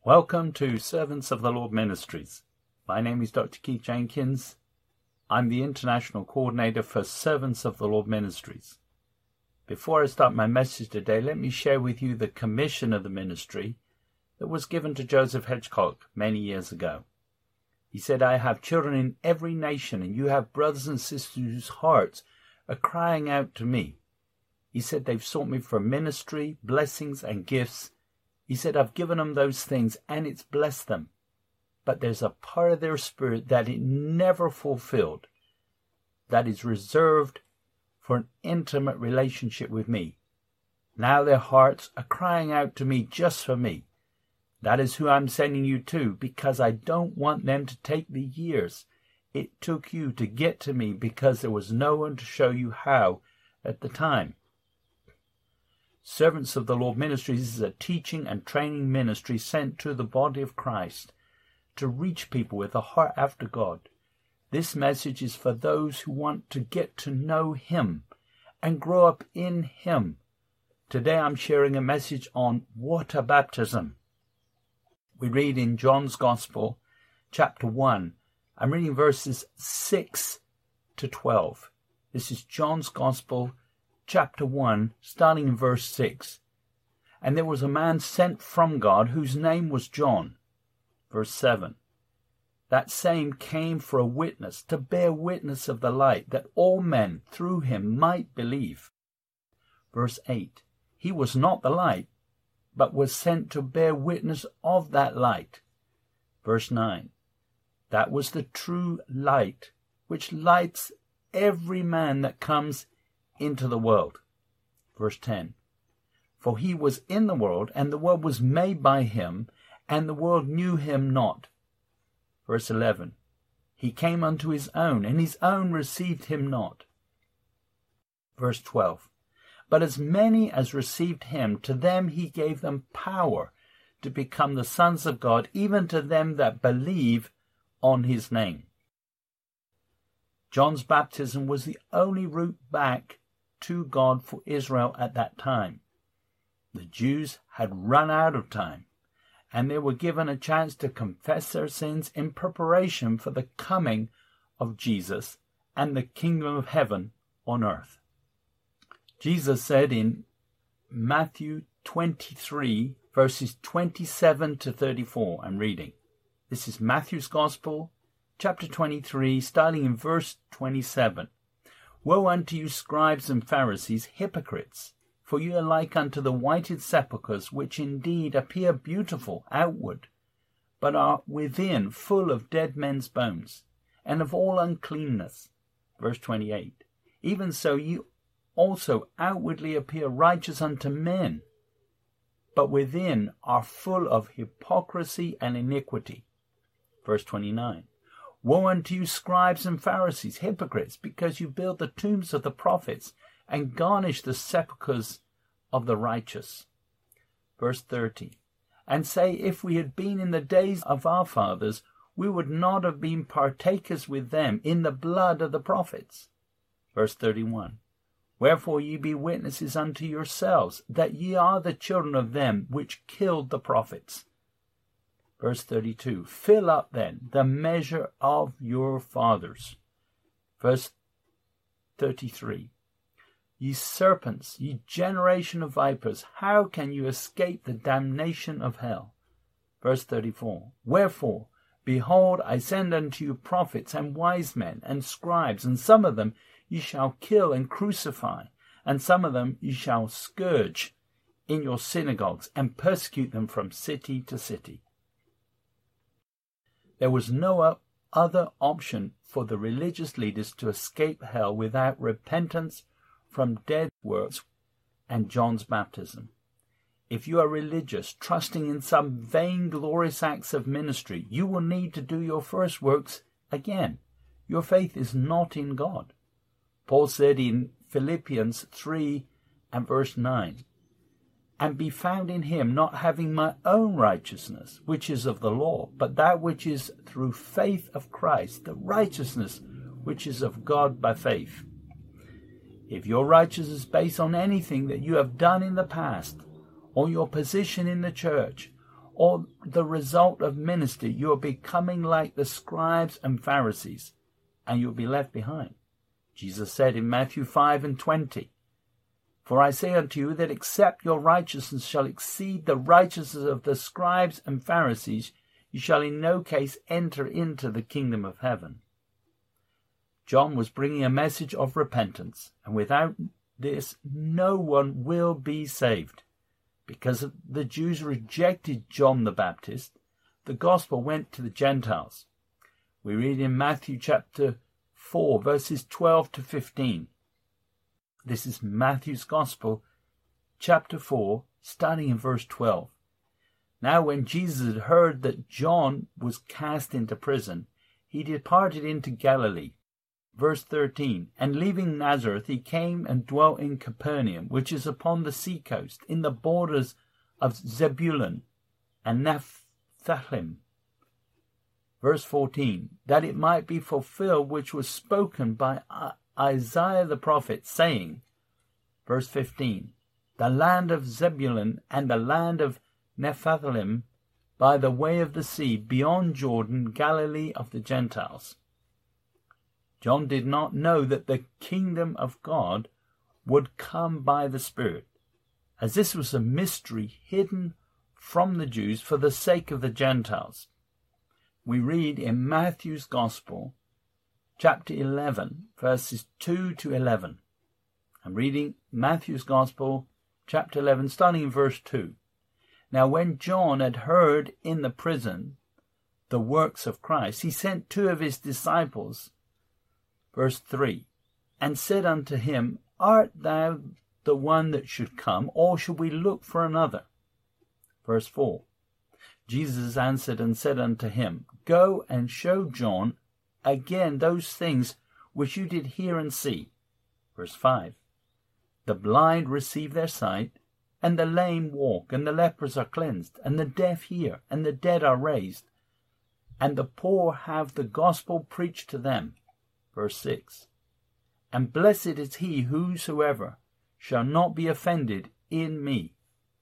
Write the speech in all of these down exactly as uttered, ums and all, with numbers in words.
Welcome to Servants of the Lord Ministries. My name is Doctor Keith Jenkins. I'm the International Coordinator for Servants of the Lord Ministries. Before I start my message today, let me share with you the commission of the ministry that was given to Joseph Hedgecock many years ago. He said, I have children in every nation, and you have brothers and sisters whose hearts are crying out to me. He said, they've sought me for ministry, blessings, and gifts. He said, I've given them those things, and it's blessed them. But there's a part of their spirit that it never fulfilled, that is reserved for an intimate relationship with me. Now their hearts are crying out to me just for me. That is who I'm sending you to, because I don't want them to take the years it took you to get to me, because there was no one to show you how at the time. Servants of the Lord Ministries is a teaching and training ministry sent to the body of Christ to reach people with a heart after God. This message is for those who want to get to know Him and grow up in Him. Today I'm sharing a message on water baptism. We read in John's Gospel, chapter one. I'm reading verses six to twelve. This is John's Gospel, chapter one, starting in verse six. And there was a man sent from God whose name was John. Verse seven. That same came for a witness, to bear witness of the light, that all men through him might believe. Verse eight. He was not the light, but was sent to bear witness of that light. Verse nine. That was the true light, which lights every man that comes into the world. Verse ten. For he was in the world, and the world was made by him, and the world knew him not. Verse eleven. He came unto his own, and his own received him not. Verse twelve. But as many as received him, to them he gave them power to become the sons of God, even to them that believe on his name. John's baptism was the only route back to God for Israel at that time. The Jews had run out of time, and they were given a chance to confess their sins in preparation for the coming of Jesus and the kingdom of heaven on earth. Jesus said in Matthew twenty-three, verses twenty-seven to thirty-four, I'm reading. This is Matthew's Gospel, chapter twenty-three, starting in verse twenty-seven. Woe unto you, scribes and Pharisees, hypocrites! For you are like unto the whited sepulchres, which indeed appear beautiful outward, but are within full of dead men's bones, and of all uncleanness. Verse twenty-eight. Even so you also outwardly appear righteous unto men, but within are full of hypocrisy and iniquity. Verse twenty-nine. Woe unto you, scribes and Pharisees, hypocrites, because you build the tombs of the prophets, and garnish the sepulchres of the righteous. Verse thirty. And say, if we had been in the days of our fathers, we would not have been partakers with them in the blood of the prophets. Verse thirty-one. Wherefore ye be witnesses unto yourselves, that ye are the children of them which killed the prophets. Verse thirty-two. Fill up then the measure of your fathers. Verse thirty-three. Ye serpents, ye generation of vipers, how can you escape the damnation of hell? Verse thirty-four. Wherefore, behold, I send unto you prophets and wise men and scribes, and some of them ye shall kill and crucify, and some of them ye shall scourge in your synagogues, and persecute them from city to city. There was no other option for the religious leaders to escape hell without repentance from dead works and John's baptism. If you are religious, trusting in some vain-glorious acts of ministry, you will need to do your first works again. Your faith is not in God. Paul said in Philippians three and verse nine, and be found in him, not having my own righteousness, which is of the law, but that which is through faith of Christ, the righteousness which is of God by faith. If your righteousness is based on anything that you have done in the past, or your position in the church, or the result of ministry, you are becoming like the scribes and Pharisees, and you'll be left behind. Jesus said in Matthew five and twenty, "For I say unto you that except your righteousness shall exceed the righteousness of the scribes and Pharisees, you shall in no case enter into the kingdom of heaven." John was bringing a message of repentance, and without this no one will be saved. Because the Jews rejected John the Baptist, the gospel went to the Gentiles. We read in Matthew chapter four, verses twelve to fifteen. This is Matthew's Gospel, chapter four, starting in verse twelve. Now when Jesus had heard that John was cast into prison, he departed into Galilee. Verse thirteen, and leaving Nazareth, he came and dwelt in Capernaum, which is upon the sea coast, in the borders of Zebulun and Naphtali. Verse fourteen, that it might be fulfilled which was spoken by Isaiah the prophet, saying, verse fifteen, the land of Zebulun and the land of Naphtali, by the way of the sea, beyond Jordan, Galilee of the Gentiles. John did not know that the kingdom of God would come by the Spirit, as this was a mystery hidden from the Jews for the sake of the Gentiles. We read in Matthew's Gospel, chapter eleven, verses two to eleven. I'm reading Matthew's Gospel, chapter eleven, starting in verse two. Now when John had heard in the prison the works of Christ, he sent two of his disciples, verse three, and said unto him, Art thou the one that should come, or should we look for another? Verse four, Jesus answered and said unto him, Go and show John again those things which you did hear and see. Verse five, the blind receive their sight, and the lame walk, and the lepers are cleansed, and the deaf hear, and the dead are raised, and the poor have the gospel preached to them. Verse six, and blessed is he whosoever shall not be offended in me.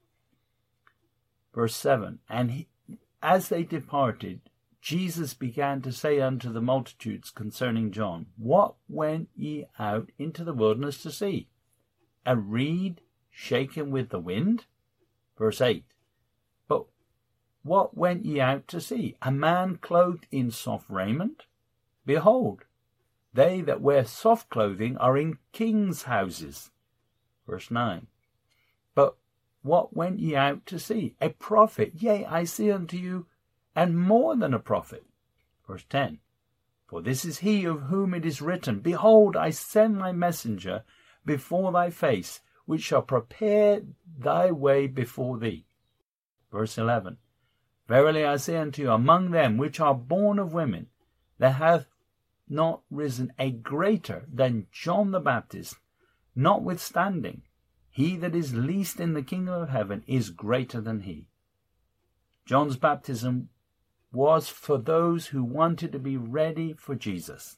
Verse seven, and he, as they departed, Jesus began to say unto the multitudes concerning John, What went ye out into the wilderness to see? A reed shaken with the wind? Verse eight, but what went ye out to see? A man clothed in soft raiment? Behold, they that wear soft clothing are in kings' houses. Verse nine, but what went ye out to see? A prophet? Yea, I say unto you, and more than a prophet. Verse ten, for this is he of whom it is written, Behold, I send my messenger before thy face, which shall prepare thy way before thee. Verse eleven, verily I say unto you, among them which are born of women, there hath not risen a greater than John the Baptist. Notwithstanding, he that is least in the kingdom of heaven is greater than he. John's baptism was for those who wanted to be ready for Jesus.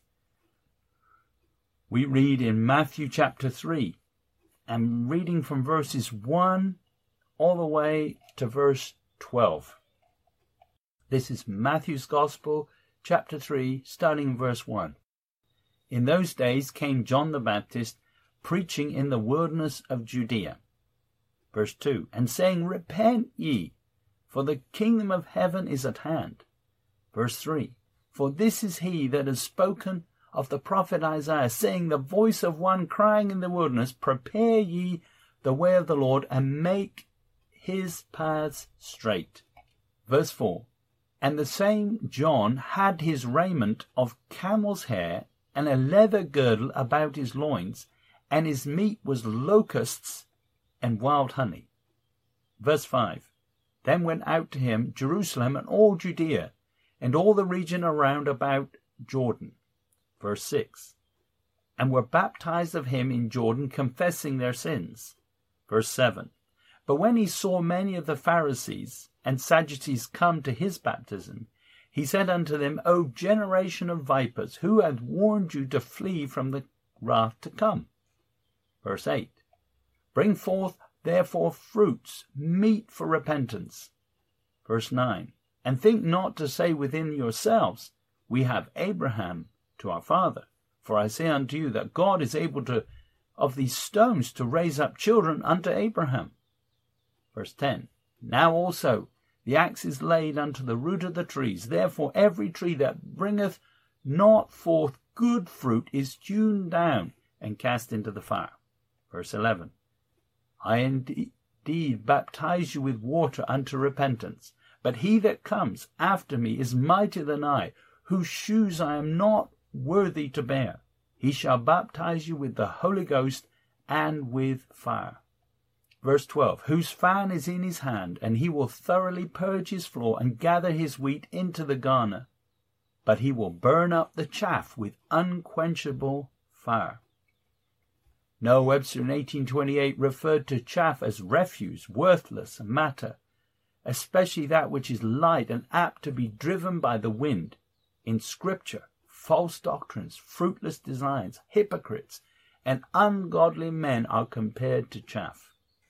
We read in Matthew chapter three, and reading from verses one all the way to verse twelve. This is Matthew's Gospel, chapter three, starting in verse one. In those days came John the Baptist, preaching in the wilderness of Judea. Verse two, and saying, Repent ye, for the kingdom of heaven is at hand. Verse three, for this is he that has spoken of the prophet Isaiah, saying, The voice of one crying in the wilderness, Prepare ye the way of the Lord, and make his paths straight. Verse four, and the same John had his raiment of camel's hair, and a leather girdle about his loins, and his meat was locusts and wild honey. Verse five, then went out to him Jerusalem and all Judea, and all the region around about Jordan. Verse six, and were baptized of him in Jordan, confessing their sins. Verse seven, but when he saw many of the Pharisees and Sadducees come to his baptism, he said unto them, O generation of vipers, who hath warned you to flee from the wrath to come? Verse eight, bring forth therefore fruits, meet for repentance. Verse nine, and think not to say within yourselves, we have Abraham to our father. For I say unto you that God is able to of these stones to raise up children unto Abraham. Verse ten, now also the axe is laid unto the root of the trees. Therefore every tree that bringeth not forth good fruit is hewn down and cast into the fire. Verse eleven, I indeed baptize you with water unto repentance, but he that comes after me is mightier than I, whose shoes I am not worthy to bear. He shall baptize you with the Holy Ghost and with fire. Verse twelve, whose fan is in his hand, and he will thoroughly purge his floor and gather his wheat into the garner, but he will burn up the chaff with unquenchable fire. Noah Webster in eighteen twenty-eight referred to chaff as refuse, worthless matter, especially that which is light and apt to be driven by the wind. In Scripture, false doctrines, fruitless designs, hypocrites, and ungodly men are compared to chaff.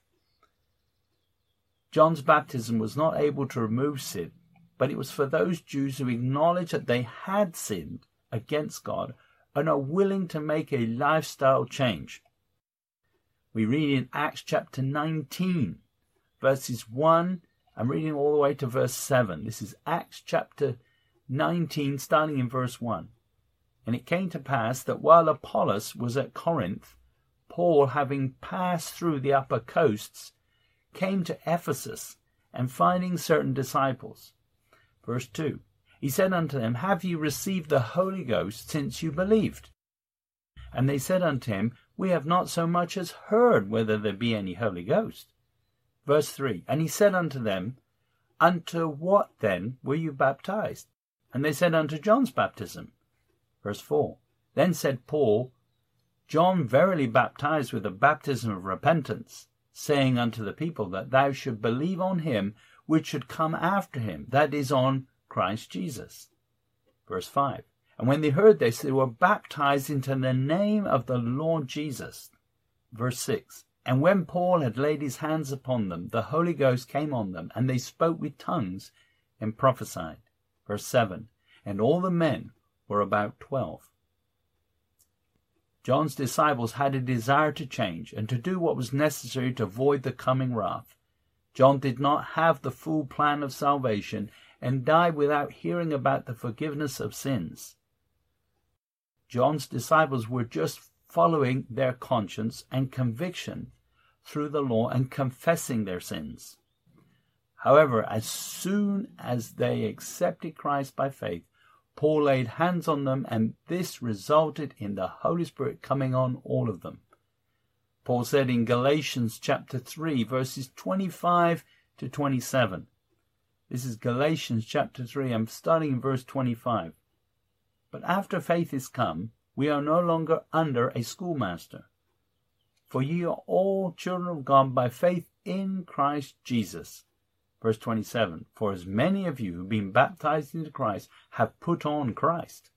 John's baptism was not able to remove sin, but it was for those Jews who acknowledge that they had sinned against God and are willing to make a lifestyle change. We read in Acts chapter nineteen, verses one, I'm reading all the way to verse seven. This is Acts chapter nineteen, starting in verse one. And it came to pass that while Apollos was at Corinth, Paul, having passed through the upper coasts, came to Ephesus, and finding certain disciples. Verse two, he said unto them, have ye received the Holy Ghost since you believed? And they said unto him, we have not so much as heard whether there be any Holy Ghost. Verse three, and he said unto them, unto what then were you baptized? And they said, unto John's baptism. Verse four, then said Paul, John verily baptized with a baptism of repentance, saying unto the people that thou should believe on him which should come after him, that is, on Christ Jesus. Verse five, and when they heard this, they were baptized into the name of the Lord Jesus. Verse six, and when Paul had laid his hands upon them, the Holy Ghost came on them, and they spoke with tongues and prophesied. Verse seven, and all the men were about twelve. John's disciples had a desire to change and to do what was necessary to avoid the coming wrath. John did not have the full plan of salvation and died without hearing about the forgiveness of sins. John's disciples were just following their conscience and conviction through the law and confessing their sins. However, as soon as they accepted Christ by faith, Paul laid hands on them, and this resulted in the Holy Spirit coming on all of them. Paul said in Galatians chapter three, verses twenty-five to twenty-seven. This is Galatians chapter three, I'm starting in verse twenty-five. But after faith is come, we are no longer under a schoolmaster. For ye are all children of God by faith in Christ Jesus. Verse twenty-seven, for as many of you who have been baptized into Christ have put on Christ.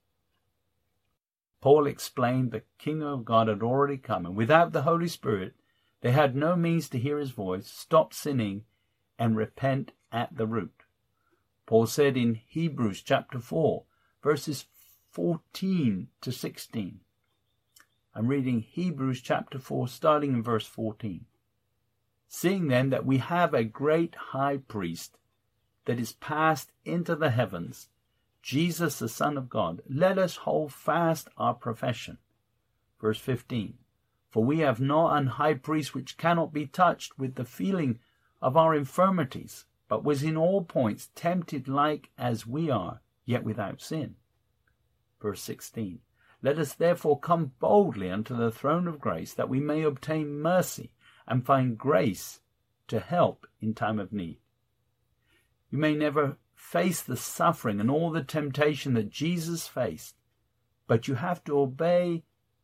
Paul explained the kingdom of God had already come, and without the Holy Spirit, they had no means to hear his voice, stop sinning, and repent at the root. Paul said in Hebrews chapter four, verses fourteen to sixteen. I'm reading Hebrews chapter four, starting in verse fourteen. Seeing then that we have a great high priest that is passed into the heavens, Jesus the Son of God, let us hold fast our profession. Verse fifteen, for we have not an high priest which cannot be touched with the feeling of our infirmities, but was in all points tempted like as we are, yet without sin. Verse sixteen, let us therefore come boldly unto the throne of grace, that we may obtain mercy and find grace to help in time of need. You may never face the suffering and all the temptation that Jesus faced, but you have to obey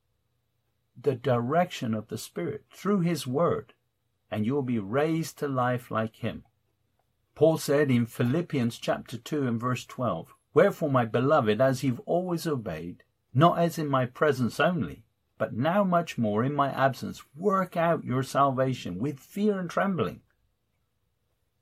the direction of the Spirit through his word, and you'll be raised to life like him. Paul said in Philippians chapter two and verse twelve, wherefore, my beloved, as you've always obeyed, not as in my presence only, but now much more in my absence, work out your salvation with fear and trembling.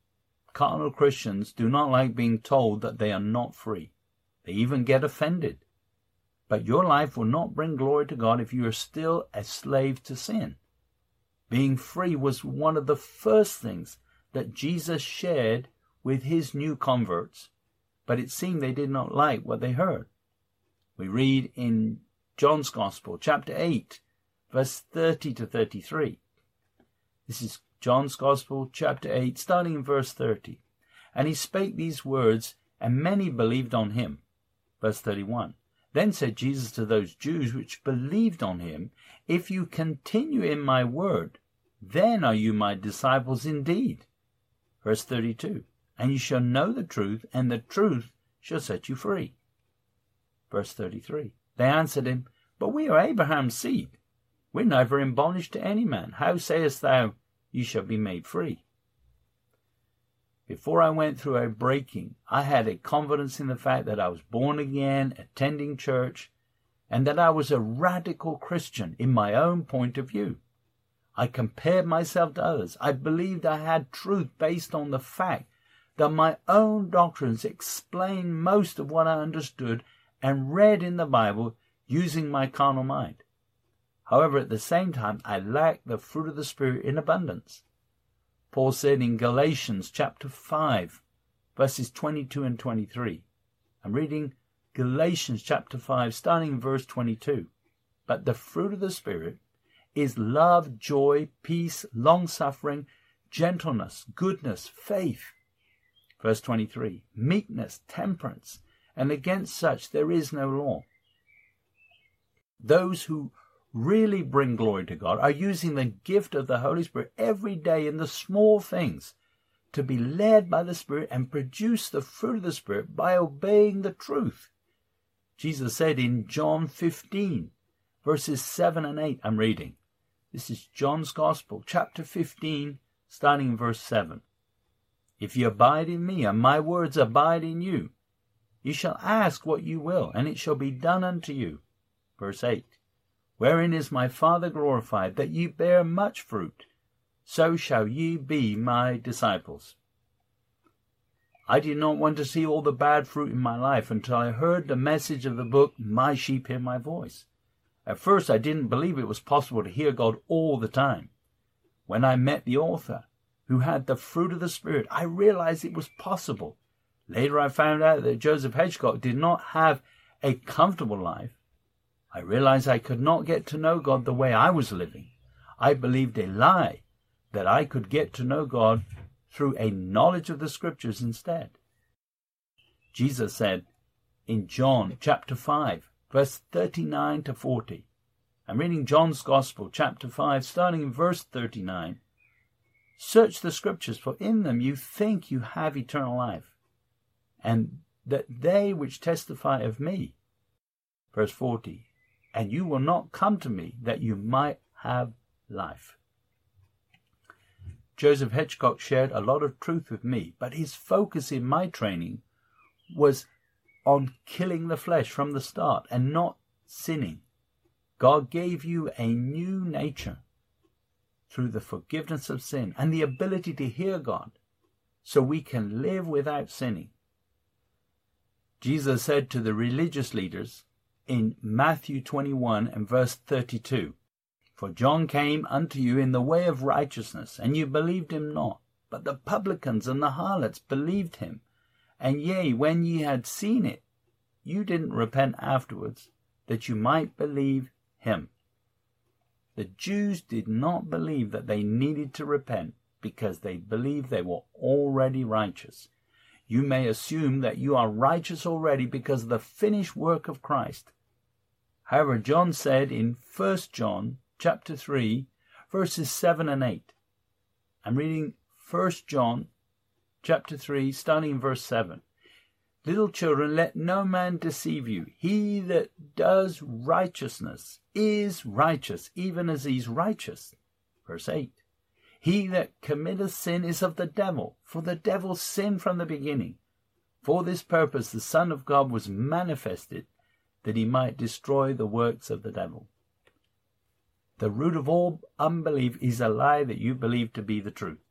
carnal Christians do not like being told that they are not free. They even get offended. But your life will not bring glory to God if you are still a slave to sin. Being free was one of the first things that Jesus shared with his new converts, but it seemed they did not like what they heard. We read in John's Gospel, chapter eight, verse thirty to thirty-three. This is John's Gospel, chapter eight, starting in verse thirty. And he spake these words, and many believed on him. Verse thirty-one. Then said Jesus to those Jews which believed on him, If you continue in my word, then are you my disciples indeed. Verse thirty-two. And you shall know the truth, and the truth shall set you free. Verse thirty-three. They answered him, But we are Abraham's seed. We are never in bondage to any man. How sayest thou, You shall be made free? Before I went through a breaking, I had a confidence in the fact that I was born again, attending church, and that I was a radical Christian in my own point of view. I compared myself to others. I believed I had truth based on the fact that my own doctrines explained most of what I understood and read in the Bible using my carnal mind. However, at the same time, I lacked the fruit of the Spirit in abundance. Paul said in Galatians chapter five, verses twenty-two and twenty-three. I'm reading Galatians chapter five, starting in verse twenty-two. But the fruit of the Spirit is love, joy, peace, long-suffering, gentleness, goodness, faith. Verse twenty-three. Meekness, temperance, and against such there is no law. Those who really bring glory to God are using the gift of the Holy Spirit every day in the small things to be led by the Spirit and produce the fruit of the Spirit by obeying the truth. Jesus said in John fifteen, verses seven and eight, I'm reading. This is John's Gospel, chapter fifteen, starting in verse seven. If you abide in me, and my words abide in you, you shall ask what you will, and it shall be done unto you. Verse eight. Wherein is my Father glorified, that ye bear much fruit, so shall ye be my disciples. I did not want to see all the bad fruit in my life until I heard the message of the book, My Sheep Hear My Voice. At first I didn't believe it was possible to hear God all the time. When I met the author, who had the fruit of the Spirit, I realized it was possible. Later I found out that Joseph Hedgecock did not have a comfortable life. I realized I could not get to know God the way I was living. I believed a lie that I could get to know God through a knowledge of the Scriptures instead. Jesus said in John chapter five, verse thirty-nine to forty. I'm reading John's Gospel, chapter five, starting in verse thirty-nine. Search the Scriptures, for in them you think you have eternal life, and that they which testify of me. Verse forty. And you will not come to me that you might have life. Joseph Hedgecock shared a lot of truth with me, but his focus in my training was on killing the flesh from the start and not sinning. God gave you a new nature through the forgiveness of sin and the ability to hear God so we can live without sinning. Jesus said to the religious leaders in Matthew twenty-one and verse thirty-two, For John came unto you in the way of righteousness, and you believed him not. But the publicans and the harlots believed him. And yea, when ye had seen it, you didn't repent afterwards, that you might believe him. The Jews did not believe that they needed to repent because they believed they were already righteous. You may assume that you are righteous already because of the finished work of Christ. However, John said in First John chapter three, verses seven and eight. I'm reading First John chapter three, starting in verse seven. Little children, let no man deceive you. He that does righteousness is righteous, even as he is righteous. Verse eight. He that committeth sin is of the devil, for the devil sinned from the beginning. For this purpose the Son of God was manifested, that he might destroy the works of the devil. The root of all unbelief is a lie that you believe to be the truth.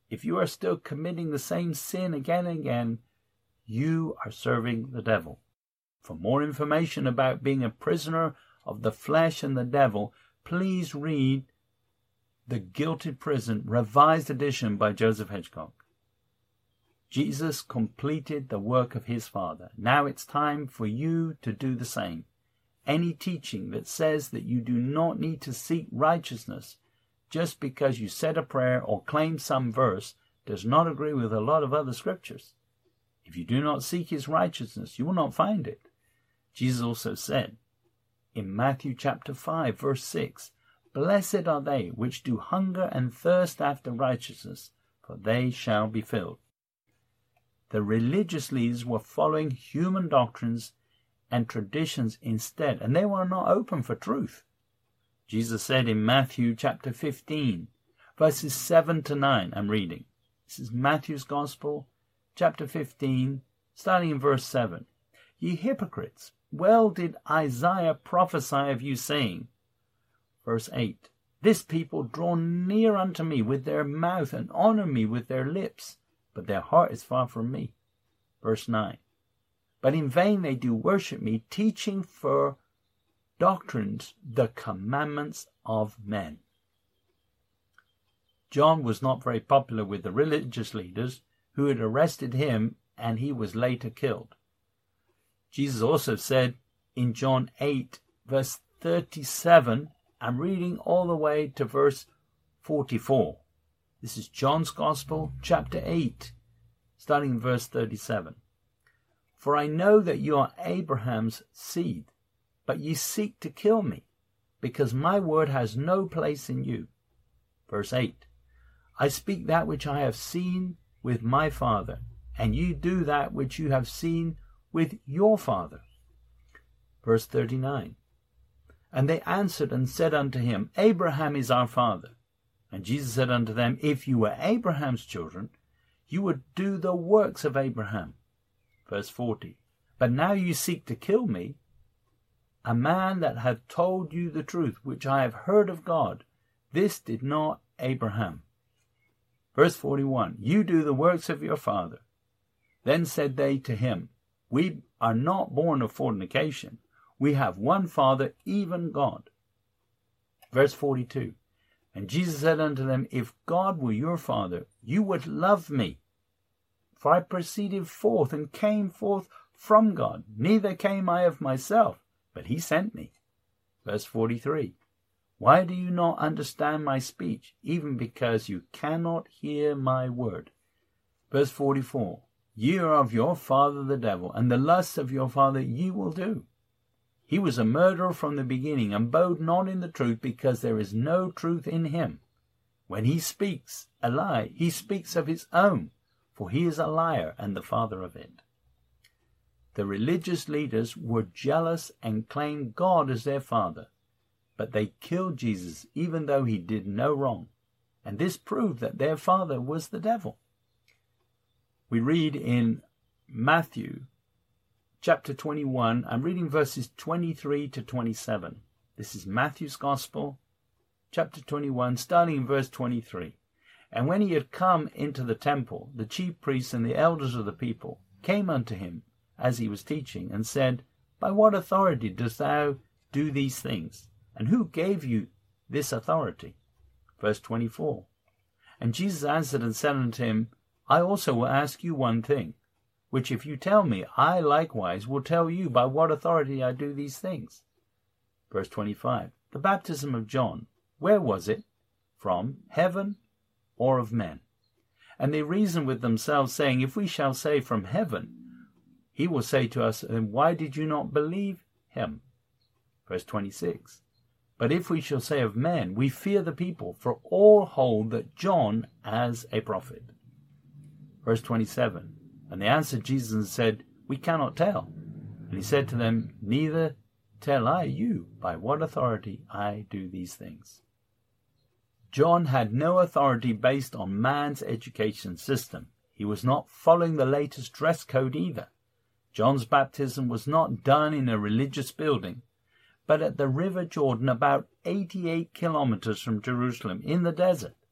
If you are still committing the same sin again and again, you are serving the devil. For more information about being a prisoner of the flesh and the devil, please read The Guilty Prison, Revised Edition by Joseph Hedgecock. Jesus completed the work of his Father. Now it's time for you to do the same. Any teaching that says that you do not need to seek righteousness just because you said a prayer or claim some verse does not agree with a lot of other scriptures. If you do not seek his righteousness, you will not find it. Jesus also said in Matthew chapter five, verse six, "Blessed are they which do hunger and thirst after righteousness, for they shall be filled." The religious leaders were following human doctrines and traditions instead, and they were not open for truth. Jesus said in Matthew chapter fifteen, verses seven to nine, I'm reading. This is Matthew's Gospel, chapter fifteen, starting in verse seven. "Ye hypocrites, well did Isaiah prophesy of you, saying," verse eight, "This people draw near unto me with their mouth and honor me with their lips, but their heart is far from me." Verse nine, "But in vain they do worship me, teaching for doctrines the commandments of men." John was not very popular with the religious leaders who had arrested him, and he was later killed. Jesus also said in John eight, verse thirty-seven, I'm reading all the way to verse forty-four. This is John's Gospel, chapter eight, starting in verse thirty-seven. "For I know that you are Abraham's seed, but ye seek to kill me, because my word has no place in you." Verse eight, "I speak that which I have seen with my Father, and you do that which you have seen with your father." Verse thirty-nine, "And they answered and said unto him, Abraham is our father. And Jesus said unto them, If you were Abraham's children, you would do the works of Abraham." Verse forty, "But now you seek to kill me, a man that hath told you the truth, which I have heard of God. This did not Abraham." Verse forty-one, "You do the works of your father." Then said they to him, "We are not born of fornication. We have one Father, even God." Verse forty-two, "And Jesus said unto them, If God were your Father, you would love me. For I proceeded forth and came forth from God. Neither came I of myself, but he sent me." Verse forty-three, "Why do you not understand my speech, even because you cannot hear my word?" Verse forty-four, "Ye are of your father the devil, and the lusts of your father ye will do. He was a murderer from the beginning, and abode not in the truth, because there is no truth in him. When he speaks a lie, he speaks of his own, for he is a liar and the father of it." The religious leaders were jealous and claimed God as their father, but they killed Jesus even though he did no wrong, and this proved that their father was the devil. We read in Matthew chapter twenty-one, I'm reading verses twenty-three to twenty-seven. This is Matthew's Gospel, chapter twenty-one, starting in verse twenty-three. "And when he had come into the temple, the chief priests and the elders of the people came unto him as he was teaching, and said, By what authority dost thou do these things? And who gave you this authority? Verse twenty-four. And Jesus answered and said unto him, I also will ask you one thing, which if you tell me, I likewise will tell you by what authority I do these things. Verse twenty-five. The baptism of John, where was it? From heaven or of men? And they reasoned with themselves, saying, If we shall say from heaven, he will say to us, Then why did you not believe him? Verse twenty-six. But if we shall say of men, we fear the people, for all hold that John as a prophet. Verse twenty-seven. And they answered Jesus and said, We cannot tell. And he said to them, Neither tell I you by what authority I do these things. John had no authority based on man's education system. He was not following the latest dress code either. John's baptism was not done in a religious building, but at the river Jordan, about eighty-eight kilometers from Jerusalem, in the desert.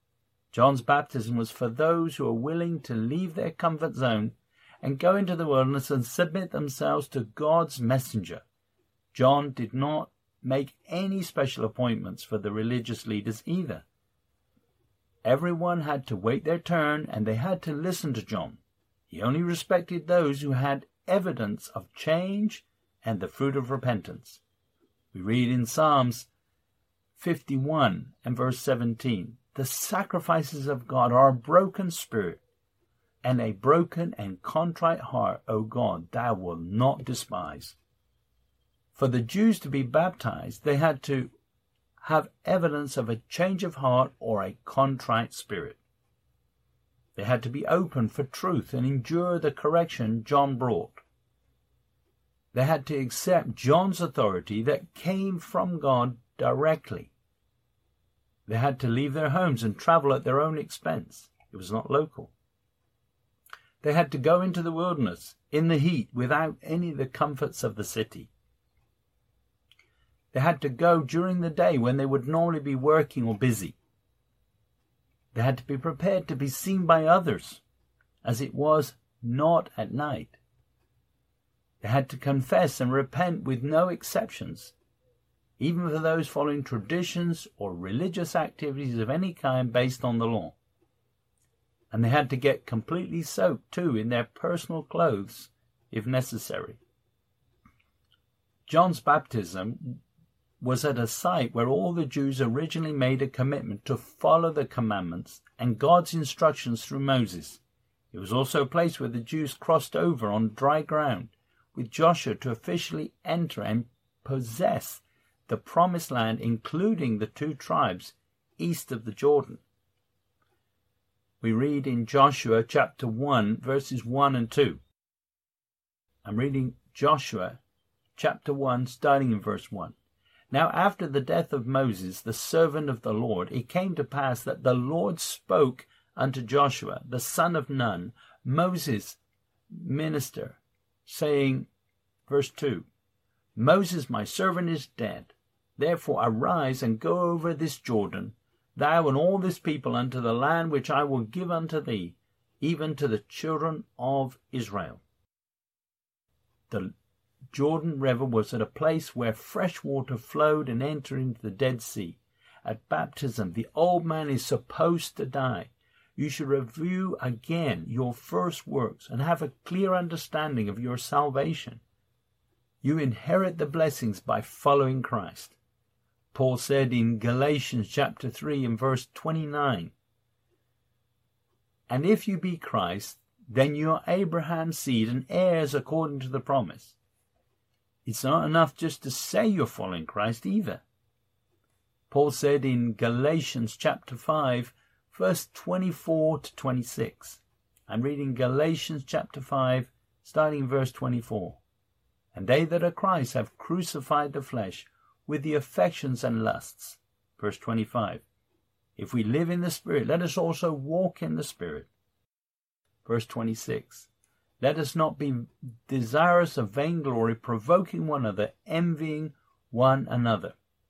John's baptism was for those who were willing to leave their comfort zone and go into the wilderness and submit themselves to God's messenger. John did not make any special appointments for the religious leaders either. Everyone had to wait their turn, and they had to listen to John. He only respected those who had evidence of change and the fruit of repentance. We read in Psalms fifty-one and verse seventeen, "The sacrifices of God are a broken spirit, and a broken and contrite heart, O God, thou wilt not despise." For the Jews to be baptized, they had to have evidence of a change of heart or a contrite spirit. They had to be open for truth and endure the correction John brought. They had to accept John's authority that came from God directly. They had to leave their homes and travel at their own expense. It was not local. They had to go into the wilderness in the heat without any of the comforts of the city. They had to go during the day when they would normally be working or busy. They had to be prepared to be seen by others, as it was not at night. They had to confess and repent with no exceptions, even for those following traditions or religious activities of any kind based on the law. And they had to get completely soaked too in their personal clothes if necessary. John's baptism was at a site where all the Jews originally made a commitment to follow the commandments and God's instructions through Moses. It was also a place where the Jews crossed over on dry ground with Joshua to officially enter and possess the promised land, including the two tribes east of the Jordan. We read in Joshua chapter one, verses one and two. I'm reading Joshua chapter one, starting in verse one. "Now after the death of Moses, the servant of the Lord, it came to pass that the Lord spoke unto Joshua, the son of Nun, Moses' minister, saying," verse two, "Moses my servant is dead. Therefore arise and go over this Jordan, thou and all this people, unto the land which I will give unto thee, even to the children of Israel." The Jordan River was at a place where fresh water flowed and entered into the Dead Sea. At baptism, the old man is supposed to die. You should review again your first works and have a clear understanding of your salvation. You inherit the blessings by following Christ. Paul said in Galatians chapter three and verse twenty-nine, "And if you be Christ, then you are Abraham's seed and heirs according to the promise." It's not enough just to say you're following Christ either. Paul said in Galatians chapter five, verse twenty-four to twenty-six. I'm reading Galatians chapter five, starting in verse twenty-four. "And they that are Christ have crucified the flesh with the affections and lusts." Verse twenty-five. "If we live in the Spirit, let us also walk in the Spirit." Verse twenty-six. "Let us not be desirous of vainglory, provoking one another, envying one another."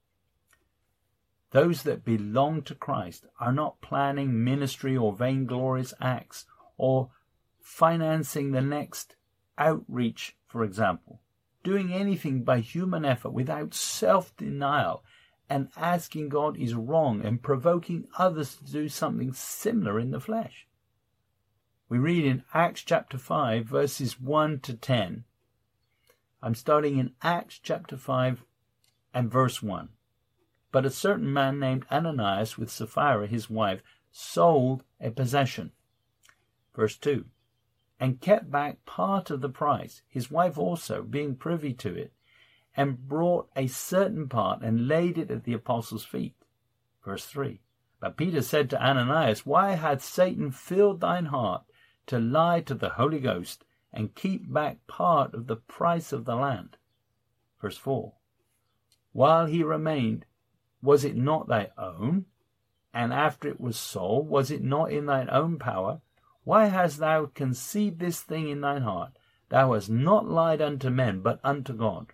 Those that belong to Christ are not planning ministry or vainglorious acts or financing the next outreach, for example, doing anything by human effort without self-denial and asking God is wrong and provoking others to do something similar in the flesh. We read in Acts chapter five, verses one to ten. I'm starting in Acts chapter five and verse one. "But a certain man named Ananias with Sapphira his wife sold a possession." Verse two. "And kept back part of the price, his wife also being privy to it, and brought a certain part and laid it at the apostles' feet." Verse three. "But Peter said to Ananias, Why hath Satan filled thine heart to lie to the Holy Ghost and keep back part of the price of the land?" Verse four. "While he remained, was it not thy own? And after it was sold, was it not in thine own power? Why hast thou conceived this thing in thine heart? Thou hast not lied unto men, but unto God."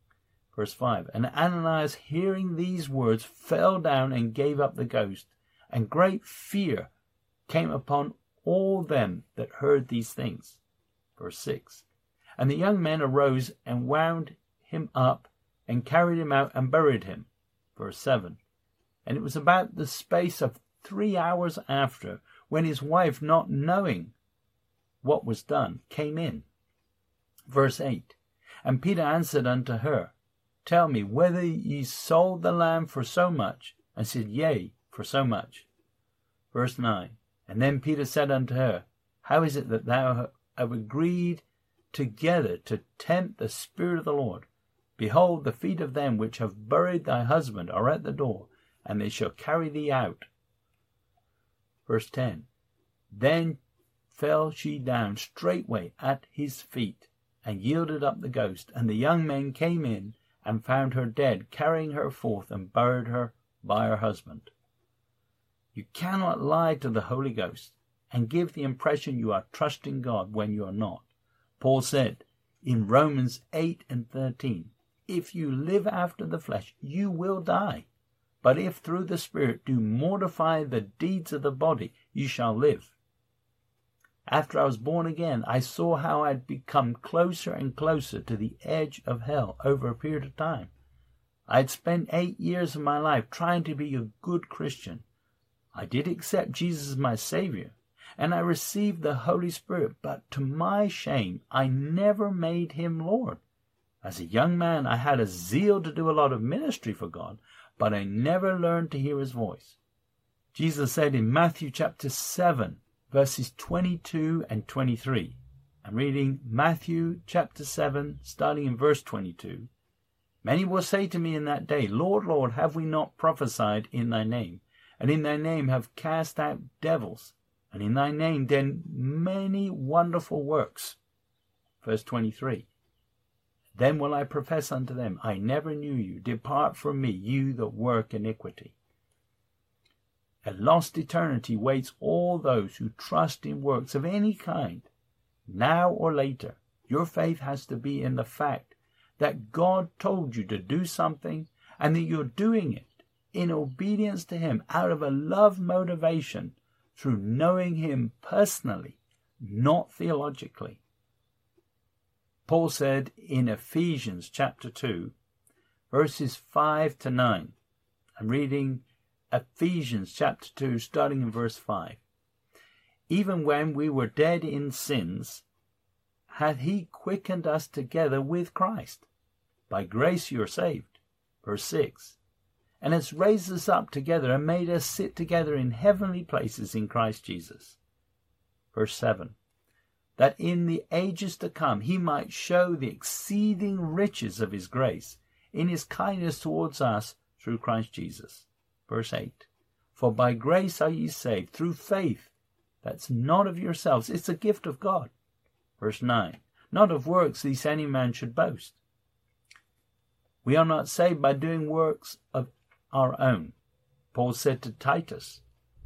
Verse five. "And Ananias, hearing these words, fell down and gave up the ghost. and great fear came upon all them that heard these things. Verse six. And the young men arose and wound him up and carried him out and buried him. Verse seven. And it was about the space of three hours after, when his wife, not knowing what was done, came in. Verse eight. And Peter answered unto her, Tell me whether ye sold the land for so much. And said, Yea, for so much. Verse nine. And then Peter said unto her, How is it that thou have agreed together to tempt the Spirit of the Lord? Behold, the feet of them which have buried thy husband are at the door, and they shall carry thee out. Verse ten. Then fell she down straightway at his feet, and yielded up the ghost. And the young men came in, and found her dead, carrying her forth, and buried her by her husband. You cannot lie to the Holy Ghost and give the impression you are trusting God when you are not. Paul said in Romans eight and thirteen, If you live after the flesh, you will die. But if through the Spirit do mortify the deeds of the body, you shall live. After I was born again, I saw how I had become closer and closer to the edge of hell over a period of time. I had spent eight years of my life trying to be a good Christian. I did accept Jesus as my Savior, and I received the Holy Spirit, but to my shame, I never made him Lord. As a young man, I had a zeal to do a lot of ministry for God, but I never learned to hear his voice. Jesus said in Matthew chapter seven, verses twenty-two and twenty-three. I'm reading Matthew chapter seven, starting in verse twenty-two. Many will say to me in that day, Lord, Lord, have we not prophesied in thy name, and in thy name have cast out devils, and in thy name done many wonderful works? Verse twenty-three. Then will I profess unto them, I never knew you. Depart from me, you that work iniquity. A lost eternity waits all those who trust in works of any kind. Now or later, your faith has to be in the fact that God told you to do something and that you're doing it in obedience to him out of a love motivation through knowing him personally, not theologically. Paul said in Ephesians chapter two, verses five to nine. I'm reading Ephesians chapter two, starting in verse five. Even when we were dead in sins, hath he quickened us together with Christ. By grace you are saved. Verse six. And has raised us up together and made us sit together in heavenly places in Christ Jesus. Verse seven. That in the ages to come he might show the exceeding riches of his grace in his kindness towards us through Christ Jesus. Verse eight. For by grace are ye saved through faith. That's not of yourselves, it's a gift of God. Verse nine. Not of works, lest any man should boast. We are not saved by doing works of our own. Paul said to Titus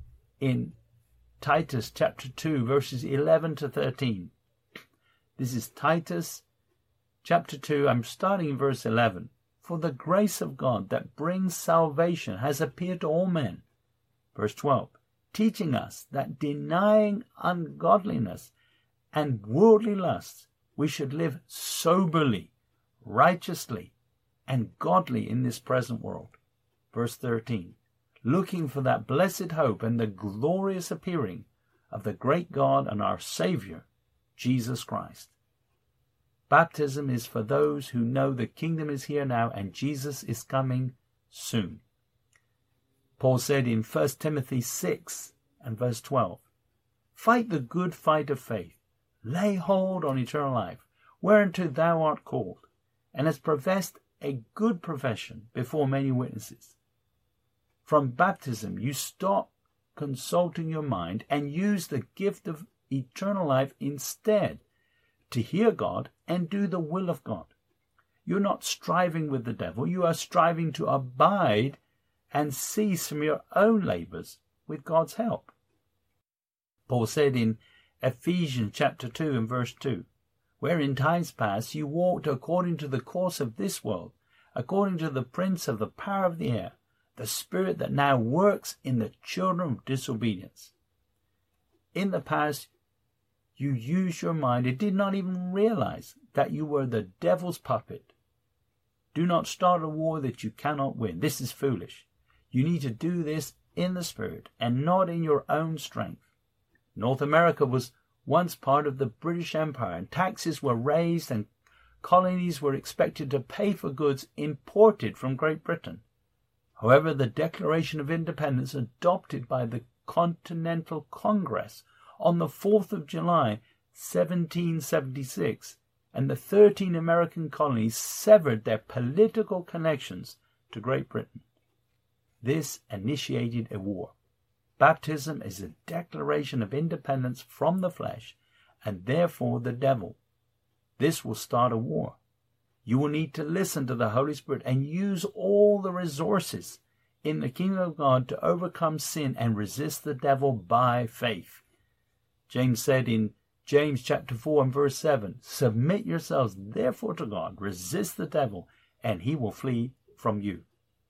in Titus chapter two, verses eleven to thirteen. This is Titus chapter two. I'm starting in verse eleven. For the grace of God that brings salvation has appeared to all men. Verse twelve. Teaching us that denying ungodliness and worldly lusts, we should live soberly, righteously, and godly in this present world. Verse thirteen. Looking for that blessed hope and the glorious appearing of the great God and our Savior, Jesus Christ. Baptism is for those who know the kingdom is here now and Jesus is coming soon. Paul said in First Timothy six and verse twelve, Fight the good fight of faith, lay hold on eternal life, whereunto thou art called, and hast professed a good profession before many witnesses. From baptism, you stop consulting your mind and use the gift of eternal life instead to hear God and do the will of God. You're not striving with the devil. You are striving to abide and cease from your own labors with God's help. Paul said in Ephesians chapter two and verse two, Where in times past you walked according to the course of this world, according to the prince of the power of the air, the spirit that now works in the children of disobedience. In the past, you used your mind and did not even realize that you were the devil's puppet. Do not start a war that you cannot win. This is foolish. You need to do this in the Spirit and not in your own strength. North America was once part of the British Empire, and taxes were raised and colonies were expected to pay for goods imported from Great Britain. However, the Declaration of Independence adopted by the Continental Congress on the fourth of July, seventeen seventy-six, and the thirteen American colonies severed their political connections to Great Britain. This initiated a war. Baptism is a declaration of independence from the flesh and therefore the devil. This will start a war. You will need to listen to the Holy Spirit and use all the resources in the kingdom of God to overcome sin and resist the devil by faith. James said in James chapter four and verse seven, "Submit yourselves therefore to God, resist the devil, and he will flee from you."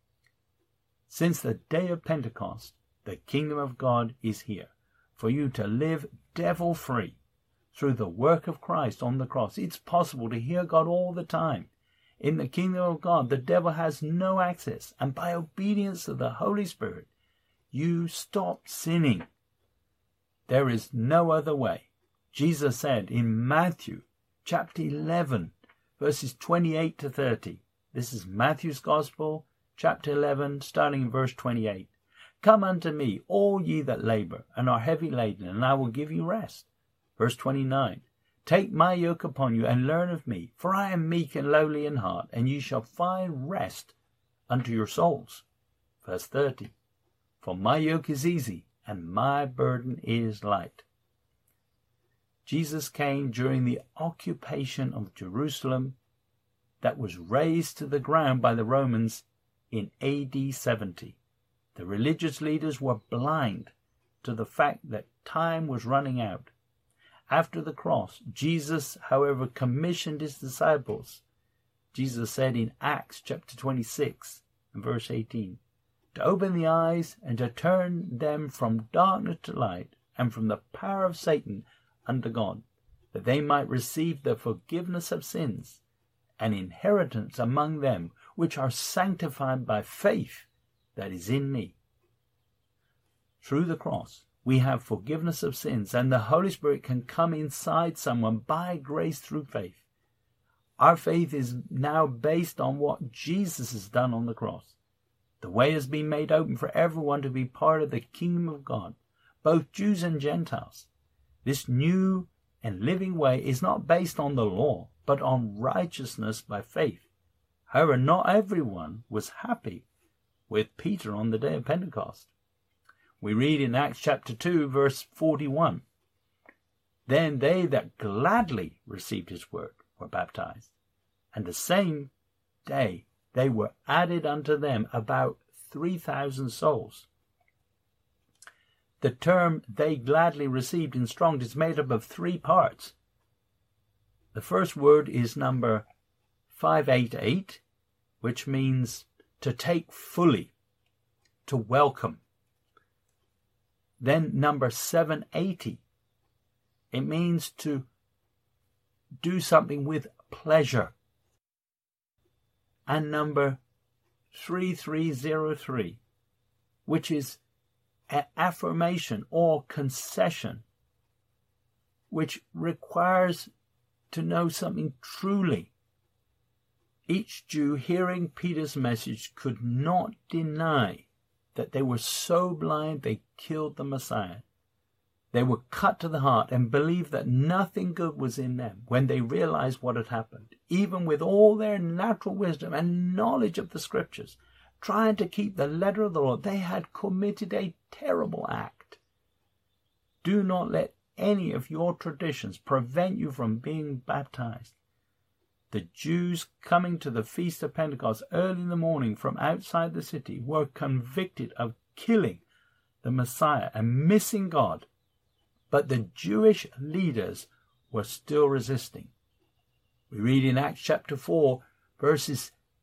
Since the day of Pentecost, the kingdom of God is here for you to live devil-free through the work of Christ on the cross. It's possible to hear God all the time. In the kingdom of God, the devil has no access, and by obedience to the Holy Spirit, you stop sinning. There is no other way. Jesus said in Matthew chapter eleven, verses twenty-eight to thirty. This is Matthew's Gospel, chapter eleven, starting in verse twenty-eight. "Come unto me, all ye that labor and are heavy laden, and I will give you rest." Verse twenty-nine. "Take my yoke upon you, and learn of me, for I am meek and lowly in heart, and ye shall find rest unto your souls." Verse thirty. "For my yoke is easy, and my burden is light." Jesus came during the occupation of Jerusalem that was razed to the ground by the Romans in A D seventy. The religious leaders were blind to the fact that time was running out. After the cross, Jesus, however, commissioned his disciples. Jesus said in Acts chapter twenty-six and verse eighteen, to open the eyes and to turn them from darkness to light and from the power of Satan unto God, that they might receive the forgiveness of sins and inheritance among them which are sanctified by faith that is in me. Through the cross, we have forgiveness of sins, and the Holy Spirit can come inside someone by grace through faith. Our faith is now based on what Jesus has done on the cross. The way has been made open for everyone to be part of the kingdom of God, both Jews and Gentiles. This new and living way is not based on the law, but on righteousness by faith. However, not everyone was happy with Peter on the day of Pentecost. We read in Acts chapter two, verse forty-one, "Then they that gladly received his word were baptized, and the same day they were added unto them about three thousand souls." The term "they gladly received" in Strong's is made up of three parts. The first word is number five eighty-eight, which means to take fully, to welcome. Then number seven eighty, it means to do something with pleasure. And number thirty-three oh three, which is an affirmation or concession, which requires to know something truly. Each Jew hearing Peter's message could not deny that they were so blind they killed the Messiah. They were cut to the heart and believed that nothing good was in them when they realized what had happened. Even with all their natural wisdom and knowledge of the scriptures, trying to keep the letter of the law, they had committed a terrible act. Do not let any of your traditions prevent you from being baptized. The Jews coming to the Feast of Pentecost early in the morning from outside the city were convicted of killing the Messiah and missing God. But the Jewish leaders were still resisting. We read in Acts chapter four, verses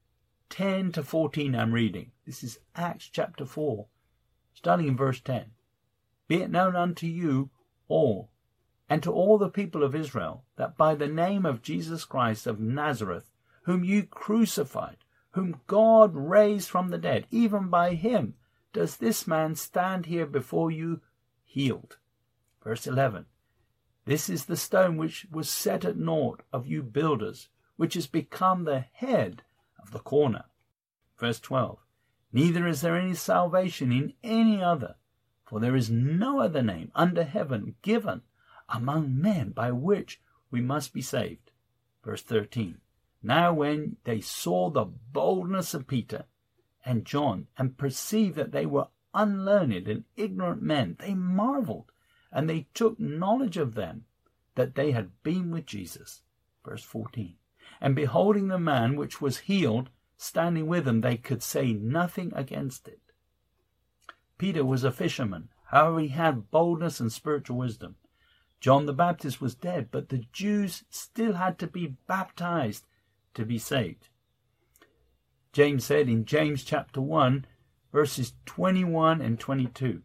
ten to fourteen I'm reading. This is Acts chapter four, starting in verse ten. Be it known unto you all, and to all the people of Israel, that by the name of Jesus Christ of Nazareth, whom you crucified, whom God raised from the dead, even by him does this man stand here before you healed. Verse eleven. This is the stone which was set at naught of you builders, which has become the head of the corner. Verse twelve. Neither is there any salvation in any other, for there is no other name under heaven given among men by which we must be saved. Verse thirteen. Now when they saw the boldness of Peter and John, and perceived that they were unlearned and ignorant men, they marveled, and they took knowledge of them that they had been with Jesus. Verse fourteen. And beholding the man which was healed standing with them, they could say nothing against it. Peter was a fisherman. However, he had boldness and spiritual wisdom. John the Baptist was dead, but the Jews still had to be baptized to be saved. James said in James chapter one, verses twenty-one and twenty-two.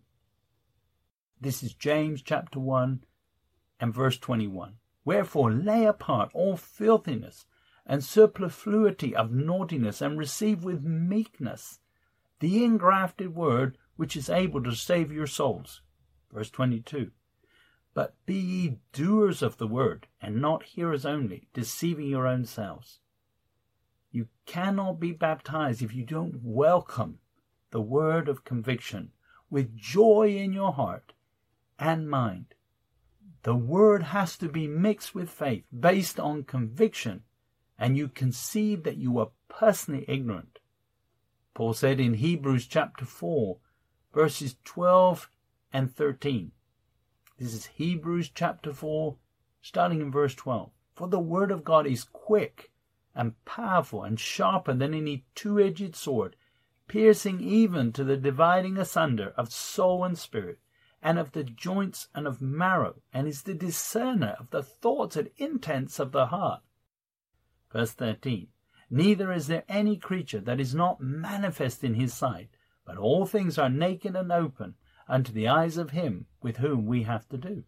This is James chapter one and verse twenty-one. Wherefore lay apart all filthiness and superfluity of naughtiness, and receive with meekness the engrafted word, which is able to save your souls. Verse twenty-two. But be ye doers of the word, and not hearers only, deceiving your own selves. You cannot be baptized if you don't welcome the word of conviction with joy in your heart and mind. The word has to be mixed with faith, based on conviction, and you concede that you are personally ignorant. Paul said in Hebrews chapter four, verses twelve and thirteen. This is Hebrews chapter four, starting in verse twelve. For the word of God is quick and powerful and sharper than any two-edged sword, piercing even to the dividing asunder of soul and spirit, and of the joints and of marrow, and is the discerner of the thoughts and intents of the heart. Verse thirteen. Neither is there any creature that is not manifest in his sight, but all things are naked and open unto the eyes of him with whom we have to do.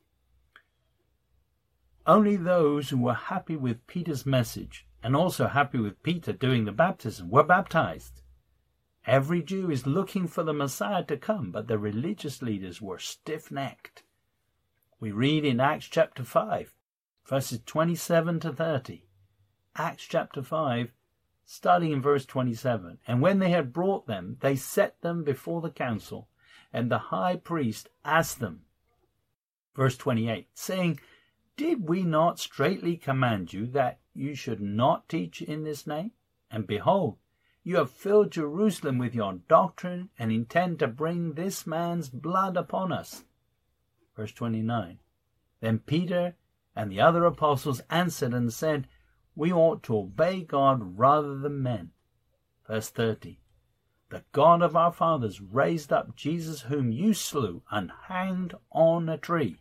Only those who were happy with Peter's message, and also happy with Peter doing the baptism, were baptized. Every Jew is looking for the Messiah to come, but the religious leaders were stiff-necked. We read in Acts chapter five, verses twenty-seven to thirty. Acts chapter five, starting in verse twenty-seven. And when they had brought them, they set them before the council, and the high priest asked them, verse twenty-eight, saying, Did we not straitly command you that you should not teach in this name? And behold, you have filled Jerusalem with your doctrine, and intend to bring this man's blood upon us. Verse twenty-nine. Then Peter and the other apostles answered and said, We ought to obey God rather than men. Verse thirty. The God of our fathers raised up Jesus, whom you slew and hanged on a tree.